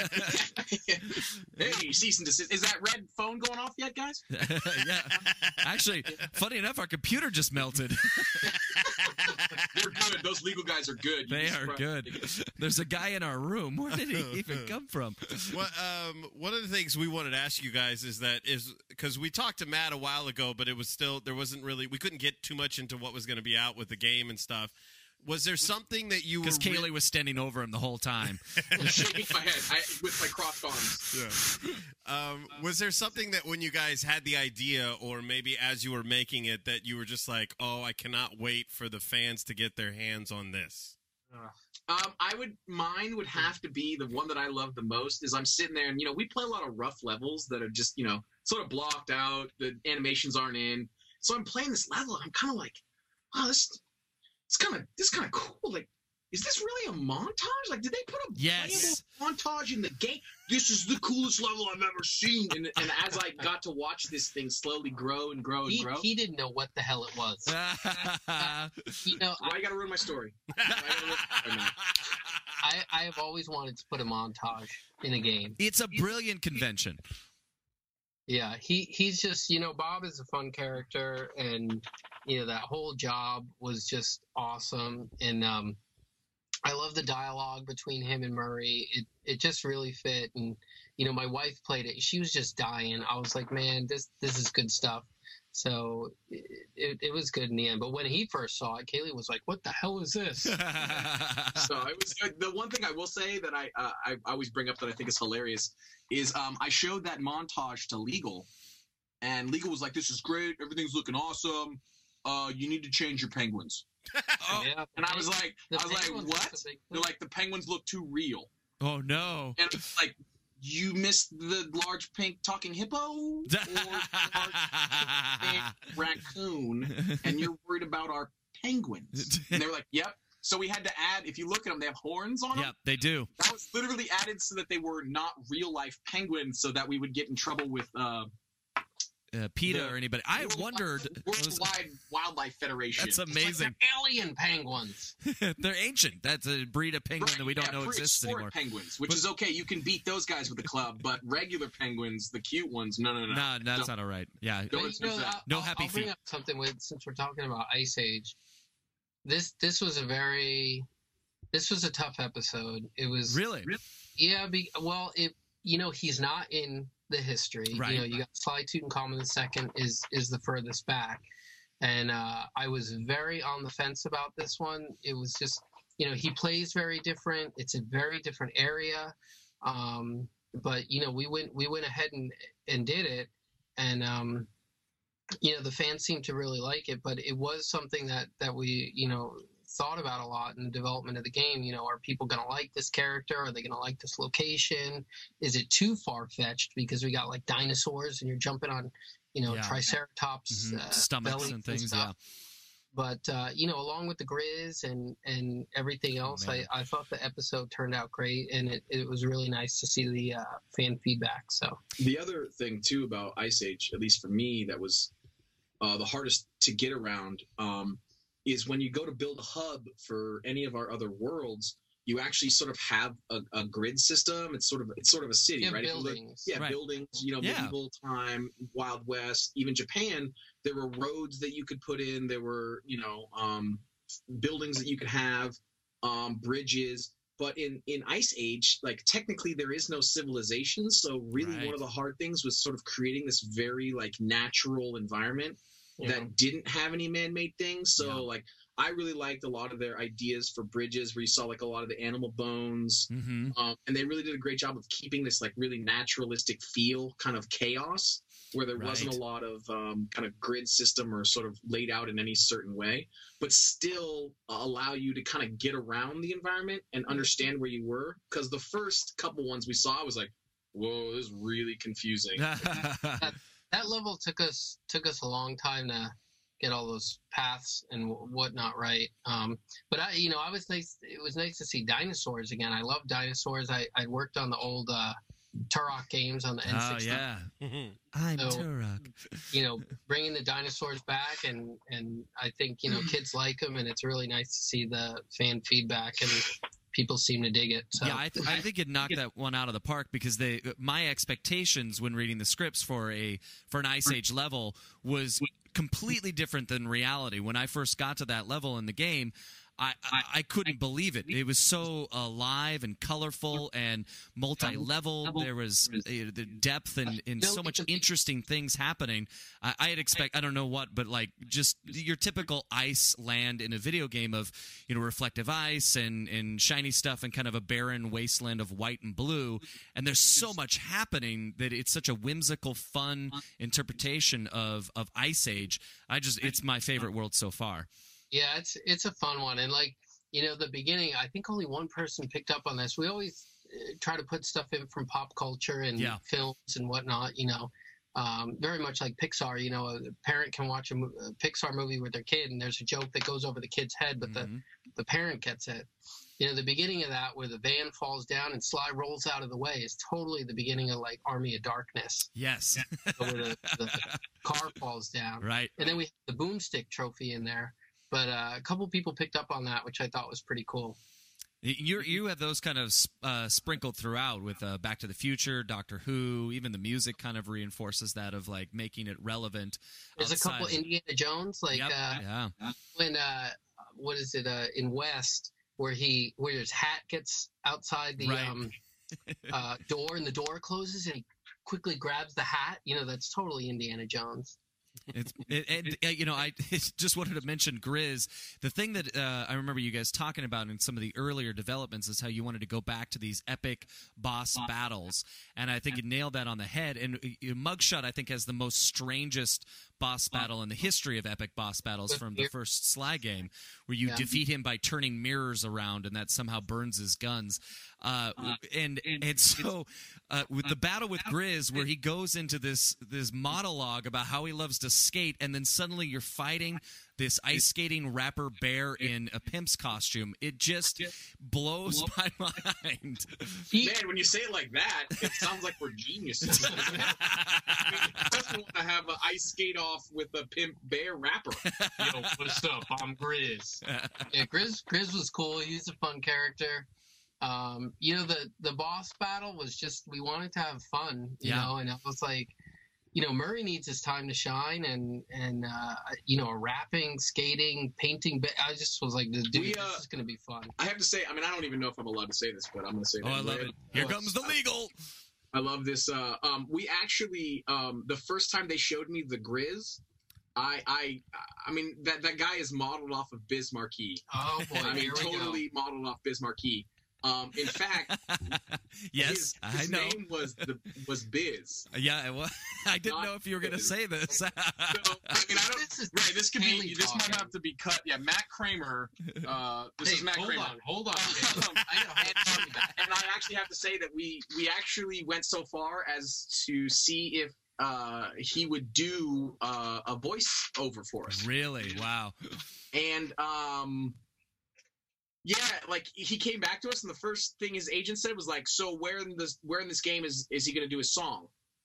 Hey, cease and desist. Is that red phone going off yet, guys? Yeah. Actually, funny enough, our computer just melted. They're good. Those legal guys are good. You'd They be are surprised. good. There's a guy in our room. Where did he even come from? What, um, one of the things we wanted to ask you guys is that is because we talked to Matt a while ago, but it was still there wasn't really we couldn't get too much into what was going to be out with the game and stuff. Was there something that you were Because re- Kaylee was standing over him the whole time. I'm shaking my head I, with my crossed arms. Yeah. Um, was there something that when you guys had the idea, or maybe as you were making it, that you were just like, "Oh, I cannot wait for the fans to get their hands on this"? Um, I would mine would have to be the one that I love the most. Is I'm sitting there and you know we play a lot of rough levels that are just you know sort of blocked out. The animations aren't in, so I'm playing this level and I'm kind of like, oh, this it's kind of this kind of cool. Like, is this really a montage? Like, did they put a Yes. playable montage in the game? This is the coolest level I've ever seen. And, and as I got to watch this thing slowly grow and grow and he, grow, he didn't know what the hell it was. You know, why you gotta ruin my story? Why you gotta ruin my story, man? I, I have always wanted to put a montage in a game. It's a brilliant convention. Yeah, he he's just, you know, Bob is a fun character, and you know that whole job was just awesome, and um, I love the dialogue between him and Murray. It it just really fit, and you know, my wife played it. She was just dying. I was like, man, this this is good stuff. So it, it, it was good in the end. But when he first saw it, Kaylee was like, "What the hell is this?" So it was the one thing I will say that I uh, I always bring up that I think is hilarious is um, I showed that montage to Legal, and Legal was like, "This is great. Everything's looking awesome. Uh, you need to change your penguins." Oh, yeah. And I was like, The I was like, penguins "What?" was a big They're thing. like, "The penguins look too real." Oh no! And it's like, you missed the large pink talking hippo or the large pink raccoon, and you're worried about our penguins. And they were like, "Yep." So we had to add. If you look at them, they have horns on them. Yep, they do. That was literally added so that they were not real life penguins, so that we would get in trouble with uh, Uh, PETA the or anybody. I World- wondered. Worldwide Wildlife Federation. That's It's like amazing. Alien penguins. They're ancient. That's a breed of penguin Right, that we don't yeah, know exists prehistoric anymore. penguins, which But- is okay. You can beat those guys with a club, but regular penguins, the cute ones, no, no, no. Nah, that's Don't- not all right. Yeah. Don't But, you accept know, that. I'll, No I'll- happy I'll bring feet. up something with since we're talking about Ice Age. This this was a very this was a tough episode. It was Really? yeah. Be, well, it you know he's not in the history. Right. You know, you got Sly Tutankhamun the second is is the furthest back, and uh, I was very on the fence about this one. It was just you know he plays very different. It's a very different area, um, but you know we went we went ahead and and did it, and um, you know the fans seemed to really like it. But it was something that that we you know thought about a lot in the development of the game. You know, are people going to like this character? Are they going to like this location? Is it too far-fetched because we got like dinosaurs and you're jumping on, you know, Yeah. triceratops Mhm. uh, Stomachs bellies and things. Yeah. stuff. But uh, you know, along with the Grizz and and everything else, I, man. I thought the episode turned out great, and it, it was really nice to see the uh, fan feedback. So The other thing too about Ice Age, at least for me, that was uh, the hardest to get around, um, is when you go to build a hub for any of our other worlds, you actually sort of have a, a grid system. It's sort of it's sort of a city, you have right? If you look- buildings. yeah, Right. buildings. You know, Yeah. medieval time, Wild West, even Japan. There were roads that you could put in. There were, you know, um, buildings that you could have, um, bridges. But in in Ice Age, like technically there is no civilization. So really, Right. one of the hard things was sort of creating this very like natural environment you that know. didn't have any man-made things. So Yeah. like I really liked a lot of their ideas for bridges, where you saw like a lot of the animal bones. Mm-hmm. Um, and they really did a great job of keeping this like really naturalistic feel, kind of chaos, where there wasn't a Right. lot of um, kind of grid system or sort of laid out in any certain way, but still allow you to kind of get around the environment and understand where you were. Because the first couple ones we saw, I was like, whoa, this is really confusing. That level took us took us a long time to get all those paths and wh- whatnot right. Um, but I, you know, I was nice. It was nice to see dinosaurs again. I love dinosaurs. I, I worked on the old uh, Turok games on the N Oh sixty. yeah. I'm So- Turok. You know, bringing the dinosaurs back, and and I think you know kids like them, and it's really nice to see the fan feedback and people seem to dig it. So. Yeah, I, th- I think it knocked that one out of the park because they my expectations when reading the scripts for a for an Ice Age level was completely different than reality. When I first got to that level in the game, I, I, I couldn't believe it. It was so alive and colorful and multi-level. There was uh, the depth and, and so much interesting things happening. I, I had expect I don't know what, but like just your typical ice land in a video game of you know reflective ice and, and shiny stuff and kind of a barren wasteland of white and blue. And there's so much happening that it's such a whimsical, fun interpretation of of Ice Age. I just it's my favorite world so far. Yeah, it's it's a fun one, and like you know, the beginning. I think only one person picked up on this. We always uh, try to put stuff in from pop culture and Yeah. films and whatnot. You know, um, very much like Pixar. You know, a parent can watch a, mo- a Pixar movie with their kid, and there's a joke that goes over the kid's head, but Mhm. the the parent gets it. You know, the beginning of that where the van falls down and Sly rolls out of the way is totally the beginning of like Army of Darkness, Yes. where the, the car falls down. Right. And then we have the boomstick trophy in there. But uh, a couple people picked up on that, which I thought was pretty cool. You you have those kind of uh, sprinkled throughout with uh, Back to the Future, Doctor Who. Even the music kind of reinforces that of like making it relevant. There's outside. a couple Indiana Jones, like Yep. uh, yeah, when uh, what is it uh, in West where he where his hat gets outside the Right. um, uh, door and the door closes and he quickly grabs the hat. You know, that's totally Indiana Jones. it's it, and uh, you know I just wanted to mention Grizz. The thing that uh, I remember you guys talking about in some of the earlier developments is how you wanted to go back to these epic boss battles, and I think you nailed that on the head. And uh, Mugshot, I think, has the most strangest boss battle in the history of epic boss battles from the first Sly game, where you Yeah. defeat him by turning mirrors around, and that somehow burns his guns. Uh, and and so uh, with the battle with Grizz, where he goes into this this monologue about how he loves to skate, and then suddenly you're fighting this ice skating rapper bear in a pimp's costume. It just blows my mind. He, Man, when you say it like that, it sounds like we're geniuses. I mean, who doesn't want to have an ice skate off with a pimp bear rapper? Yo, what's up? I'm Grizz. Yeah, Grizz Grizz was cool. He's a fun character. Um, you know, the the boss battle was just we wanted to have fun, you Yeah. know, and it was like, you know, Murray needs his time to shine, and and uh, you know, rapping, skating, painting. But I just was like, dude, We, uh, this is gonna be fun. I have to say, I mean, I don't even know if I'm allowed to say this, but I'm going to say Oh, that. I love it. Here comes the legal. I love this. Uh, um, we actually, um, the first time they showed me the Grizz, I, I, I mean, that, that guy is modeled off of Biz Marquee. Oh boy, I mean, here we go. totally modeled off Biz Marquee. Um, in fact, Yes, his, I his know. name was the was Biz. Yeah, well, I didn't Not know if you were going to say this. So, I mean, I don't. This is Right, this could Haley be. This might talking. have to be cut. Yeah, Matt Kramer. Uh, this Hey, is Matt hold Kramer. on, hold on. Um, I know, and, and I actually have to say that we we actually went so far as to see if uh, he would do uh, a voice over for us. Really? Wow. And um, yeah, like he came back to us, and the first thing his agent said was like, "So where in this where in this game is is he going to do his song?"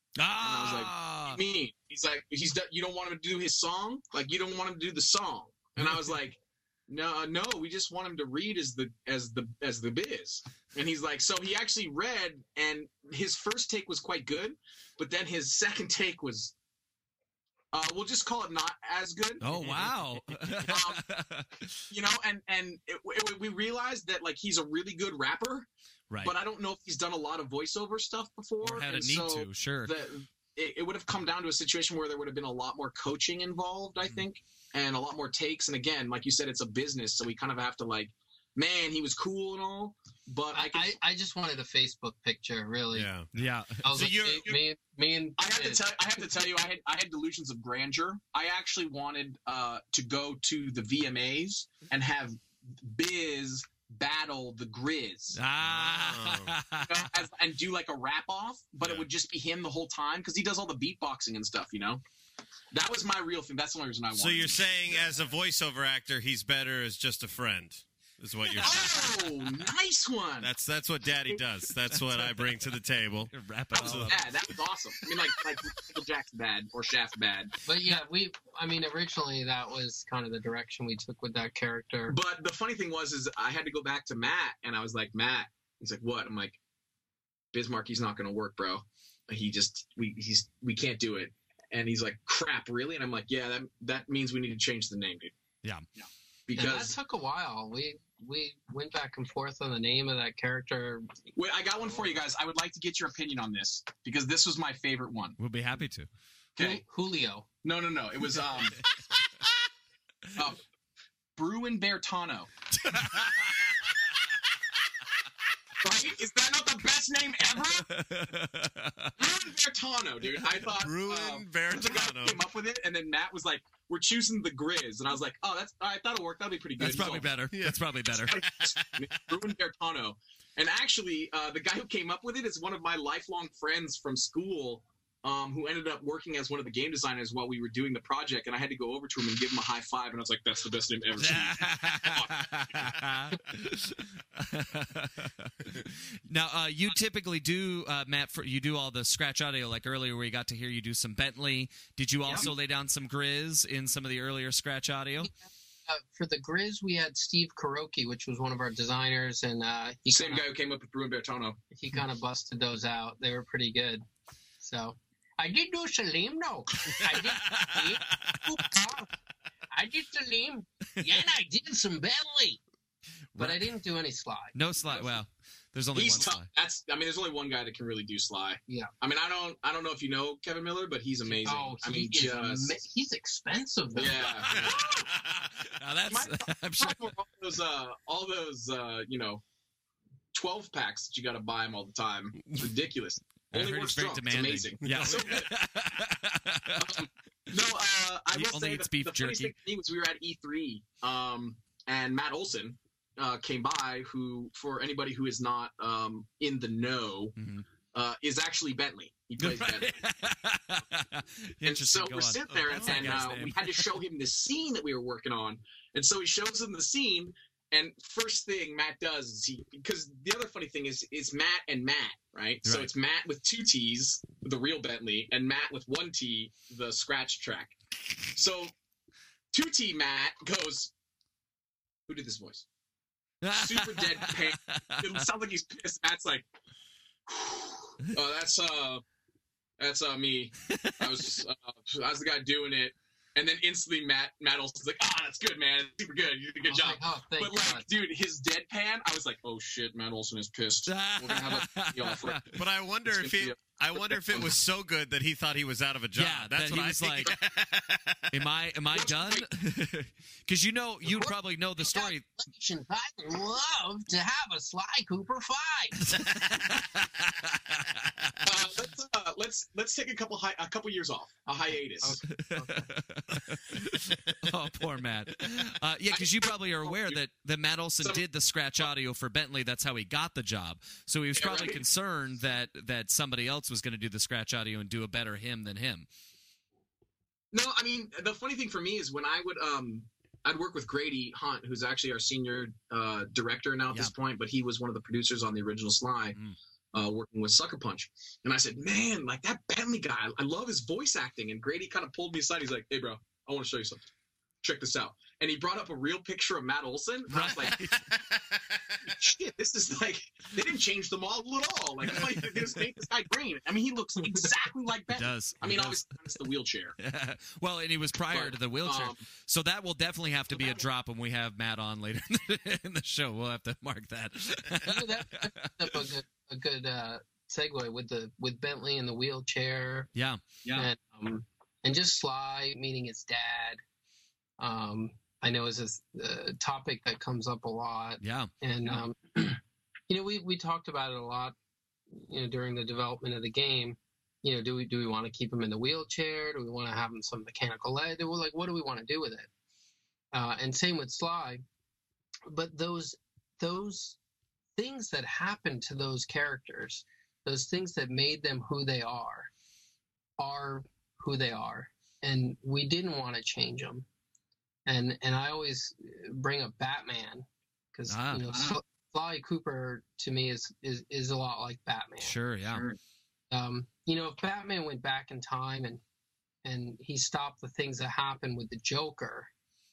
Ah. What do you mean? He's like, he's do- you don't want him to do his song? Like you don't want him to do the song? And I was like, no, no, we just want him to read as the as the as the Biz. And he's like, so he actually read, and his first take was quite good, but then his second take was, uh, we'll just call it not as good. Oh wow. You know, and and it, it, we realized that like he's a really good rapper, right. but I don't know if he's done a lot of voiceover stuff before. Or had a and need so to, sure. the, it, it would have come down to a situation where there would have been a lot more coaching involved, I Mhm. think, and a lot more takes. And again, like you said, it's a business, so we kind of have to like, man, he was cool and all, but I I, can, I, I just wanted a Facebook picture, really. Yeah. Yeah. I was So like, you're- hey, me, and- me and I have to Biz. tell I have to tell you, I had I had delusions of grandeur. I actually wanted uh, to go to the V M As and have Biz battle the Grizz. Ah. You know, as, and do like a rap off, but Yeah. it would just be him the whole time because he does all the beatboxing and stuff, you know? That was my real thing. That's the only reason I wanted. So you're saying, as a voiceover actor, he's better as just a friend, is what you're saying. Oh, nice one. That's that's what Daddy does. That's what I bring to the table. Wrap that it was all up. bad. That was awesome. I mean, like like Michael Jackson bad or Shaft bad. But yeah, we. I mean, originally that was kind of the direction we took with that character. But the funny thing was, is I had to go back to Matt, and I was like, Matt. He's like, what? I'm like, Bismarck, he's not going to work, bro. He just we he's we can't do it. And he's like, crap, really? And I'm like, yeah, that that means we need to change the name, dude. Yeah. Yeah. And that Because took a while. We we went back and forth on the name of that character. wait, I got one for you guys. I would like to get your opinion on this because this was my favorite one. We'll be happy to. Okay. Ju- Julio. No, no, no. It was um uh, Bruin Bertano. Right? Is that not the best name ever? Bruin Bertano, dude. I thought Bruin um, the guy Bertano. came up with it, and then Matt was like, "We're choosing the Grizz," and I was like, "Oh, that's all right. That'll work. That'll be pretty good." That's He's probably all, better. That's probably better. Bruin Bertano. And actually, uh, the guy who came up with it is one of my lifelong friends from school, um, who ended up working as one of the game designers while we were doing the project. And I had to go over to him and give him a high five, and I was like, "That's the best name ever." Now, uh, you typically do, uh, Matt. For, you do all the scratch audio, like earlier, where you got to hear you do some Bentley. Did you also lay down some Grizz in some of the earlier scratch audio? uh, for the Grizz, we had Steve Kuroki, which was one of our designers, and uh, he Same kinda, guy who came up with Bruin Bertano. he kind of busted those out. They were pretty good. So I did do Salim, though. I did. I did Salim. Yeah, and I did some Bentley, but I didn't do any Sly. No Sly. Well, there's only He's one tough. Sly. That's. I mean, there's only one guy that can really do Sly. Yeah. I mean, I don't. I don't know if you know Kevin Miller, but he's amazing. Oh, I mean, he is just ama- he's expensive, though. yeah. Now that's. My- I'm sure. all those, uh, all those, uh, you know, twelve packs that you got to buy him all the time. It's ridiculous. I Only heard works it's very drunk. It's demanding. amazing. Yeah. So good. Um, no, uh, I He will only say eats the, beef the funniest jerky. thing to me was we were at E three, um, and Matt Olson uh, came by, who, for anybody who is not um, in the know, Mhm. uh, is actually Bentley. He plays Bentley. And Interesting. so Go we're on. sitting there, That's that and guy's uh, name. we had to show him the scene that we were working on. And so he shows him the scene, and first thing Matt does is he, because the other funny thing is, it's Matt and Matt, right? So Right. it's Matt with two T's, the real Bentley, and Matt with one T, the scratch track. So two T Matt goes, who did this voice? Super deadpan. It sounds like he's pissed. Matt's like, oh, that's uh, that's uh me. I was just, uh, I was the guy doing it, and then instantly Matt Matt Olson's like, ah, that's good, man, super good, you did a I good was job. like, oh, thank But like, God. dude, his deadpan, I was like, oh shit, Matt Olson is pissed. We're gonna have a deal for it. But I wonder It's if gonna he. be a- I wonder if it was so good that he thought he was out of a job. Yeah, That's that what he I was think. Am I am I done? Because you know you probably know the story. Congratulations, I'd love to have a Sly Cooper five. Uh, let's uh, let's let's take a couple hi- a couple years off, a hiatus. Oh, poor Matt. Uh, yeah, because you probably are aware that, that Matt Olson So- did the scratch audio for Bentley. That's how he got the job. So he was Yeah, probably right. concerned that, that somebody else was going to do the scratch audio and do a better him than him. No, I mean, the funny thing for me is when I would um I'd work with Grady Hunt, who's actually our senior uh, director now at this point, but he was one of the producers on the original Sly, Mm. uh, working with Sucker Punch. And I said, man, like that Bentley guy, I love his voice acting. And Grady kind of pulled me aside. He's like, hey, bro, I want to show you something. Check this out. And he brought up a real picture of Matt Olson. And I was like, shit, this is like, they didn't change the model at all. Like, all they did is make this guy green. I mean, he looks exactly like He Bentley. does. I He mean, does. obviously, it's the wheelchair. Well, and he was prior But, to the wheelchair. um, So that will definitely have to so be a that will- drop when we have Matt on later in the show. We'll have to mark that. You know, that, that's a good, a good uh, segue with the with Bentley and the wheelchair. Yeah. And, um, and just Sly meeting his dad. Um, I know is a uh, topic that comes up a lot. Yeah. And, Yeah. um, you know, we, we talked about it a lot, you know, during the development of the game. You know, do we do we want to keep him in the wheelchair? Do we want to have him some mechanical leg? Do we, like, what do we want to do with it? Uh, and same with Sly. But those those things that happened to those characters, those things that made them who they are, are who they are, and we didn't want to change them. And and I always bring up Batman because Ah. you know Sl- Sly Cooper to me is, is is a lot like Batman. Sure. Yeah. Sure. Um, you know, if Batman went back in time and and he stopped the things that happened with the Joker,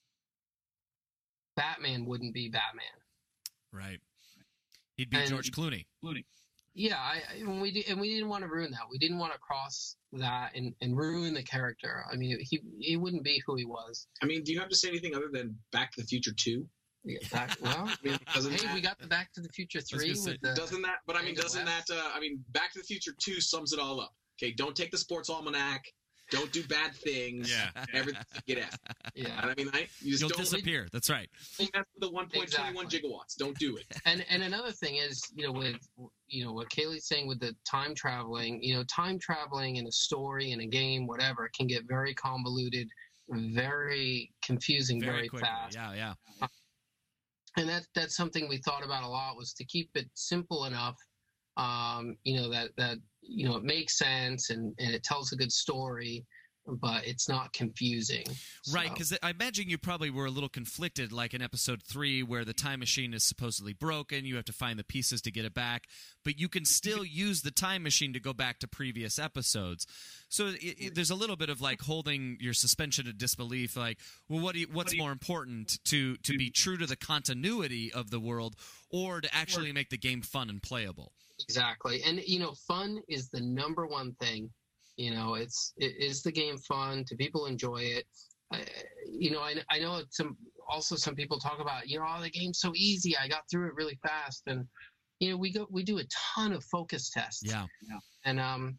Batman wouldn't be Batman. Right. He'd be And- George Clooney. Clooney. Yeah, I, I and we did, and we didn't want to ruin that. We didn't want to cross that and, and ruin the character. I mean, he he wouldn't be who he was. I mean, do you have to say anything other than Back to the Future two? Yeah, back, well, I mean, doesn't hey, that, we got the Back to the Future three gonna say, with the doesn't that? But I mean, Fade to doesn't West. that? Uh, I mean, Back to the Future two sums it all up. Okay, don't take the sports almanac. Don't do bad things. Yeah. Everything get F. yeah. And I mean, I you just You'll don't disappear. That's right. think that's the one point two one Exactly. gigawatts. Don't do it. And and another thing is, you know, with you know what Kaylee's saying with the time traveling, you know, time traveling in a story in a game, whatever, can get very convoluted, very confusing, very, Very quickly. fast. Yeah. Yeah. And that that's something we thought about a lot, was to keep it simple enough, um, you know, that that you know it makes sense and, and it tells a good story, but it's not confusing. Right, So- because I imagine you probably were a little conflicted, like in episode three, where the time machine is supposedly broken. You have to find the pieces to get it back, but you can still use the time machine to go back to previous episodes. So it, it, there's a little bit of like holding your suspension of disbelief. Like, well, what do you, what's more important to to be true to the continuity of the world, or to actually make the game fun and playable? Exactly. And, you know, fun is the number one thing. You know, it's, it is the game fun? Do people enjoy it? Uh, you know, I, I know it's some, also some people talk about, you know, oh, the game's so easy. I got through it really fast. And, you know, we go, we do a ton of focus tests. Yeah. And, um,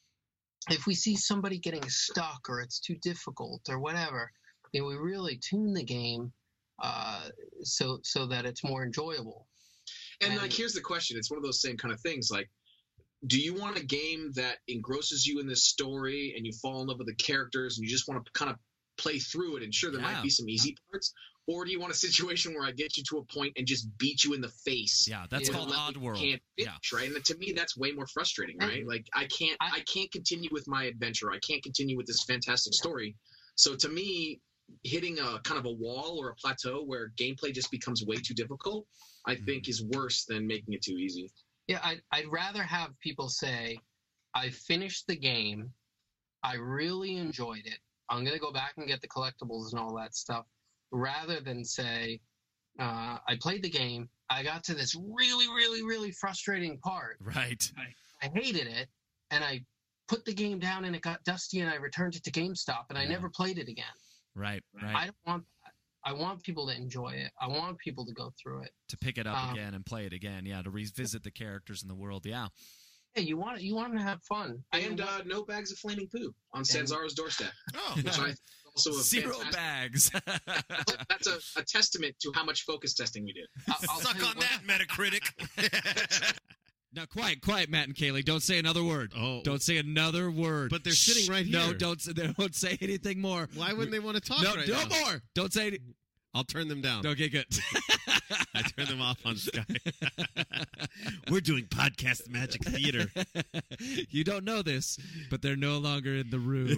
if we see somebody getting stuck or it's too difficult or whatever, you know, we really tune the game, uh, so, so that it's more enjoyable. And, And- like, here's the question. It's one of those same kind of things. Like, do you want a game that engrosses you in this story and you fall in love with the characters and you just want to kind of play through it? And sure, there Yeah. might be some easy parts. Or do you want a situation where I get you to a point and just beat you in the face? Yeah, that's Yeah. called Let me- Oddworld. Can't Yeah. finish, right? And to me, that's way more frustrating, right? And- Like, I can't, I, I- can't continue with my adventure. I can't continue with this fantastic story. So to me, hitting a kind of a wall or a plateau where gameplay just becomes way too difficult, I think is worse than making it too easy. Yeah, I'd, I'd rather have people say, I finished the game, I really enjoyed it, I'm going to go back and get the collectibles and all that stuff, rather than say, uh, I played the game, I got to this really, really, really frustrating part, Right. I hated it, and I put the game down and it got dusty and I returned it to GameStop and I Yeah. never played it again. Right. Right. I don't want that. I want people to enjoy it. I want people to go through it. to pick it up um, again and play it again. Yeah. To revisit the characters in the world. Yeah. Yeah, you want you want them to have fun. I mean, And uh, no bags of flaming poo on Sanzaro's doorstep, Oh, which I think is also a Zero fantastic- bags. That's a, a testament to how much focus testing we did. I'll- I'll suck tell you on what- that, Metacritic. Now, quiet, quiet, Matt and Kaylee. Don't say another word. Oh. Don't say another word. But they're sitting right No, here. don't. Don't say anything more. Why wouldn't they want to talk No, right no now? more. Don't say. Any- I'll turn them down. okay, good. I turn them off on Skype. We're doing podcast magic theater. You don't know this, but they're no longer in the room.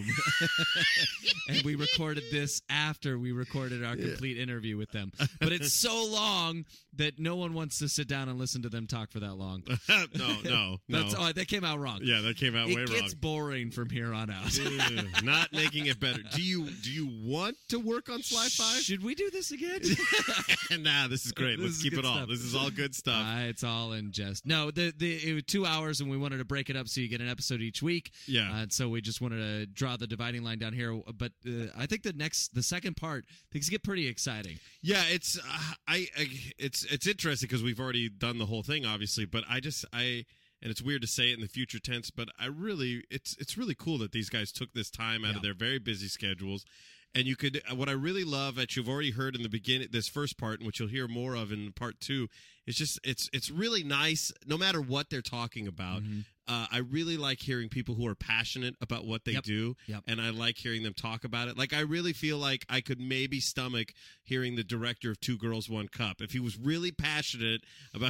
And we recorded this after we recorded our complete interview with them. But it's so long that no one wants to sit down and listen to them talk for that long. no, no, no. That's, oh, that came out wrong. Yeah, that came out it way gets wrong. boring from here on out. Ew, not making it better. Do you do you want to work on Sly Five? Should we do this again? Nah, this is great. This Let's is keep good it all. stuff. This is all good stuff. Uh, it's all in jest. No, the the it was two hours, and we wanted to break it up so you get an episode each week. Yeah. Uh, and so we just wanted to draw the dividing line down here. But uh, I think the next, the second part, things get pretty exciting. Yeah, it's uh, I, I it's it's interesting because we've already done the whole thing, obviously. But I just I and it's weird to say it in the future tense, but I really it's it's really cool that these guys took this time out Yeah. of their very busy schedules. And you could what I really love that you've already heard in the beginning, this first part, and which you'll hear more of in part two, is just it's it's really nice. No matter what they're talking about, Mm-hmm. uh, I really like hearing people who are passionate about what they Yep. do, Yep. and I like hearing them talk about it. Like I really feel like I could maybe stomach hearing the director of Two Girls One Cup if he was really passionate about.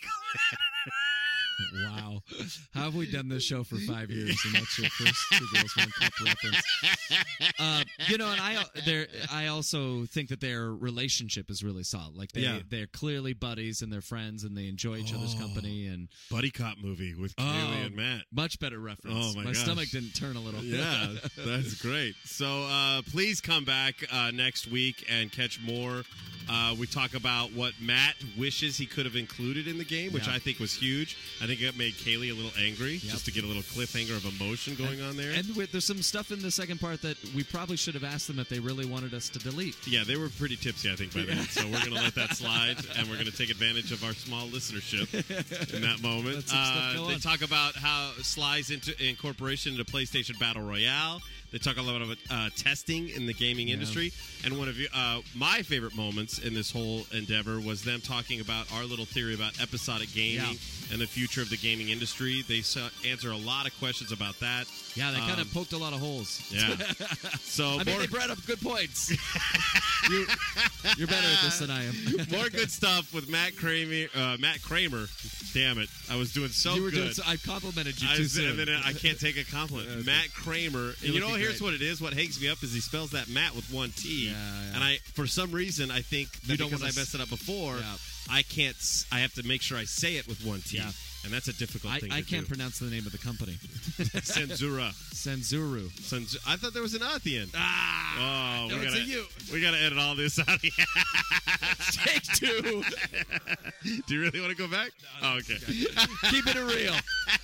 Wow. How have we done this show for five years, and that's your first Two Girls One Cup reference? Uh, you know, and I there I also think that their relationship is really solid. Like they Yeah. they're clearly buddies and they're friends and they enjoy each other's Oh. company, and Buddy cop movie with Oh. Kaylee and Matt. much better reference. Oh, my gosh. stomach didn't turn a little. Yeah, that's great. So uh, please come back uh, next week and catch more. Uh, we talk about what Matt wishes he could have included in the game, which Yeah. I think was huge. I think it made Kaylee a little angry, Yep. just to get a little cliffhanger of emotion going on there. And with, there's some stuff in the second part that we probably should have asked them if they really wanted us to delete. Yeah, they were pretty tipsy, I think, by then. So we're going to let that slide, and we're going to take advantage of our small listenership in that moment. Let some stuff Uh, go they on. talk about how Sly's into incorporation into PlayStation Battle Royale. They talk a lot about uh, testing in the gaming Yeah. industry. And one of you, uh, my favorite moments in this whole endeavor was them talking about our little theory about episodic gaming Yeah. and the future of the gaming industry. They s- answer a lot of questions about that. Yeah, they kind Um, of poked a lot of holes. Yeah. So I mean, more- they brought up good points. you, you're better at this than I am. More good stuff with Matt Kramer. Uh, Matt Kramer. Damn it! I was doing so you were good. doing. So, I complimented you I too was- soon. and then I can't take a compliment. Okay. Matt Kramer. And You're you know, looking here's what it is. What hangs me up is he spells that Matt with one T, Yeah, yeah. and I, for some reason, I think that You don't because I wanna messed it up before, Yeah. I can't. s- I have to make sure I say it with one T, Yeah. and that's a difficult I, thing I to can't do. pronounce the name of the company. Senzura. Senzuru. Senzu- I thought there was an "uh" at the end. Ah, Oh, no, we it's gotta, a U. we gotta edit all this out. Take two. Do you really want to go back? Oh, okay. Keep it real.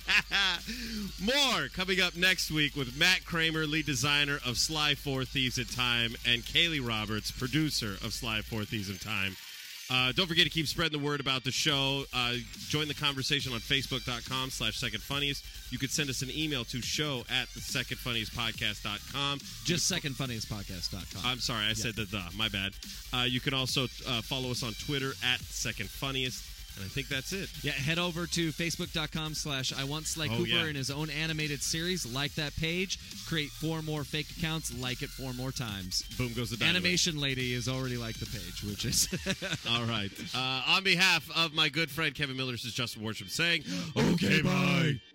More coming up next week with Matt Kramer, lead designer of Sly Four Thieves in Time, and Kaylee Roberts, producer of Sly Four Thieves in Time. Uh, don't forget to keep spreading the word about the show. Uh, join the conversation on Facebook.com slash Second Funniest. You could send us an email to show at the second funniest podcast dot com. Just second funniest podcast dot com. I'm sorry, I said the the. My bad. Uh, you can also uh, follow us on Twitter at Second Funniest. And I think that's it. Yeah, head over to Facebook.com slash I Want Sly Oh, Cooper yeah. in his own animated series. Like that page. Create four more fake accounts. Like it four more times. Boom goes the dynamite. Animation Lady is already like the page, which is... All right. Uh, on behalf of my good friend Kevin Miller, this is Justin Worsham saying, Okay, bye.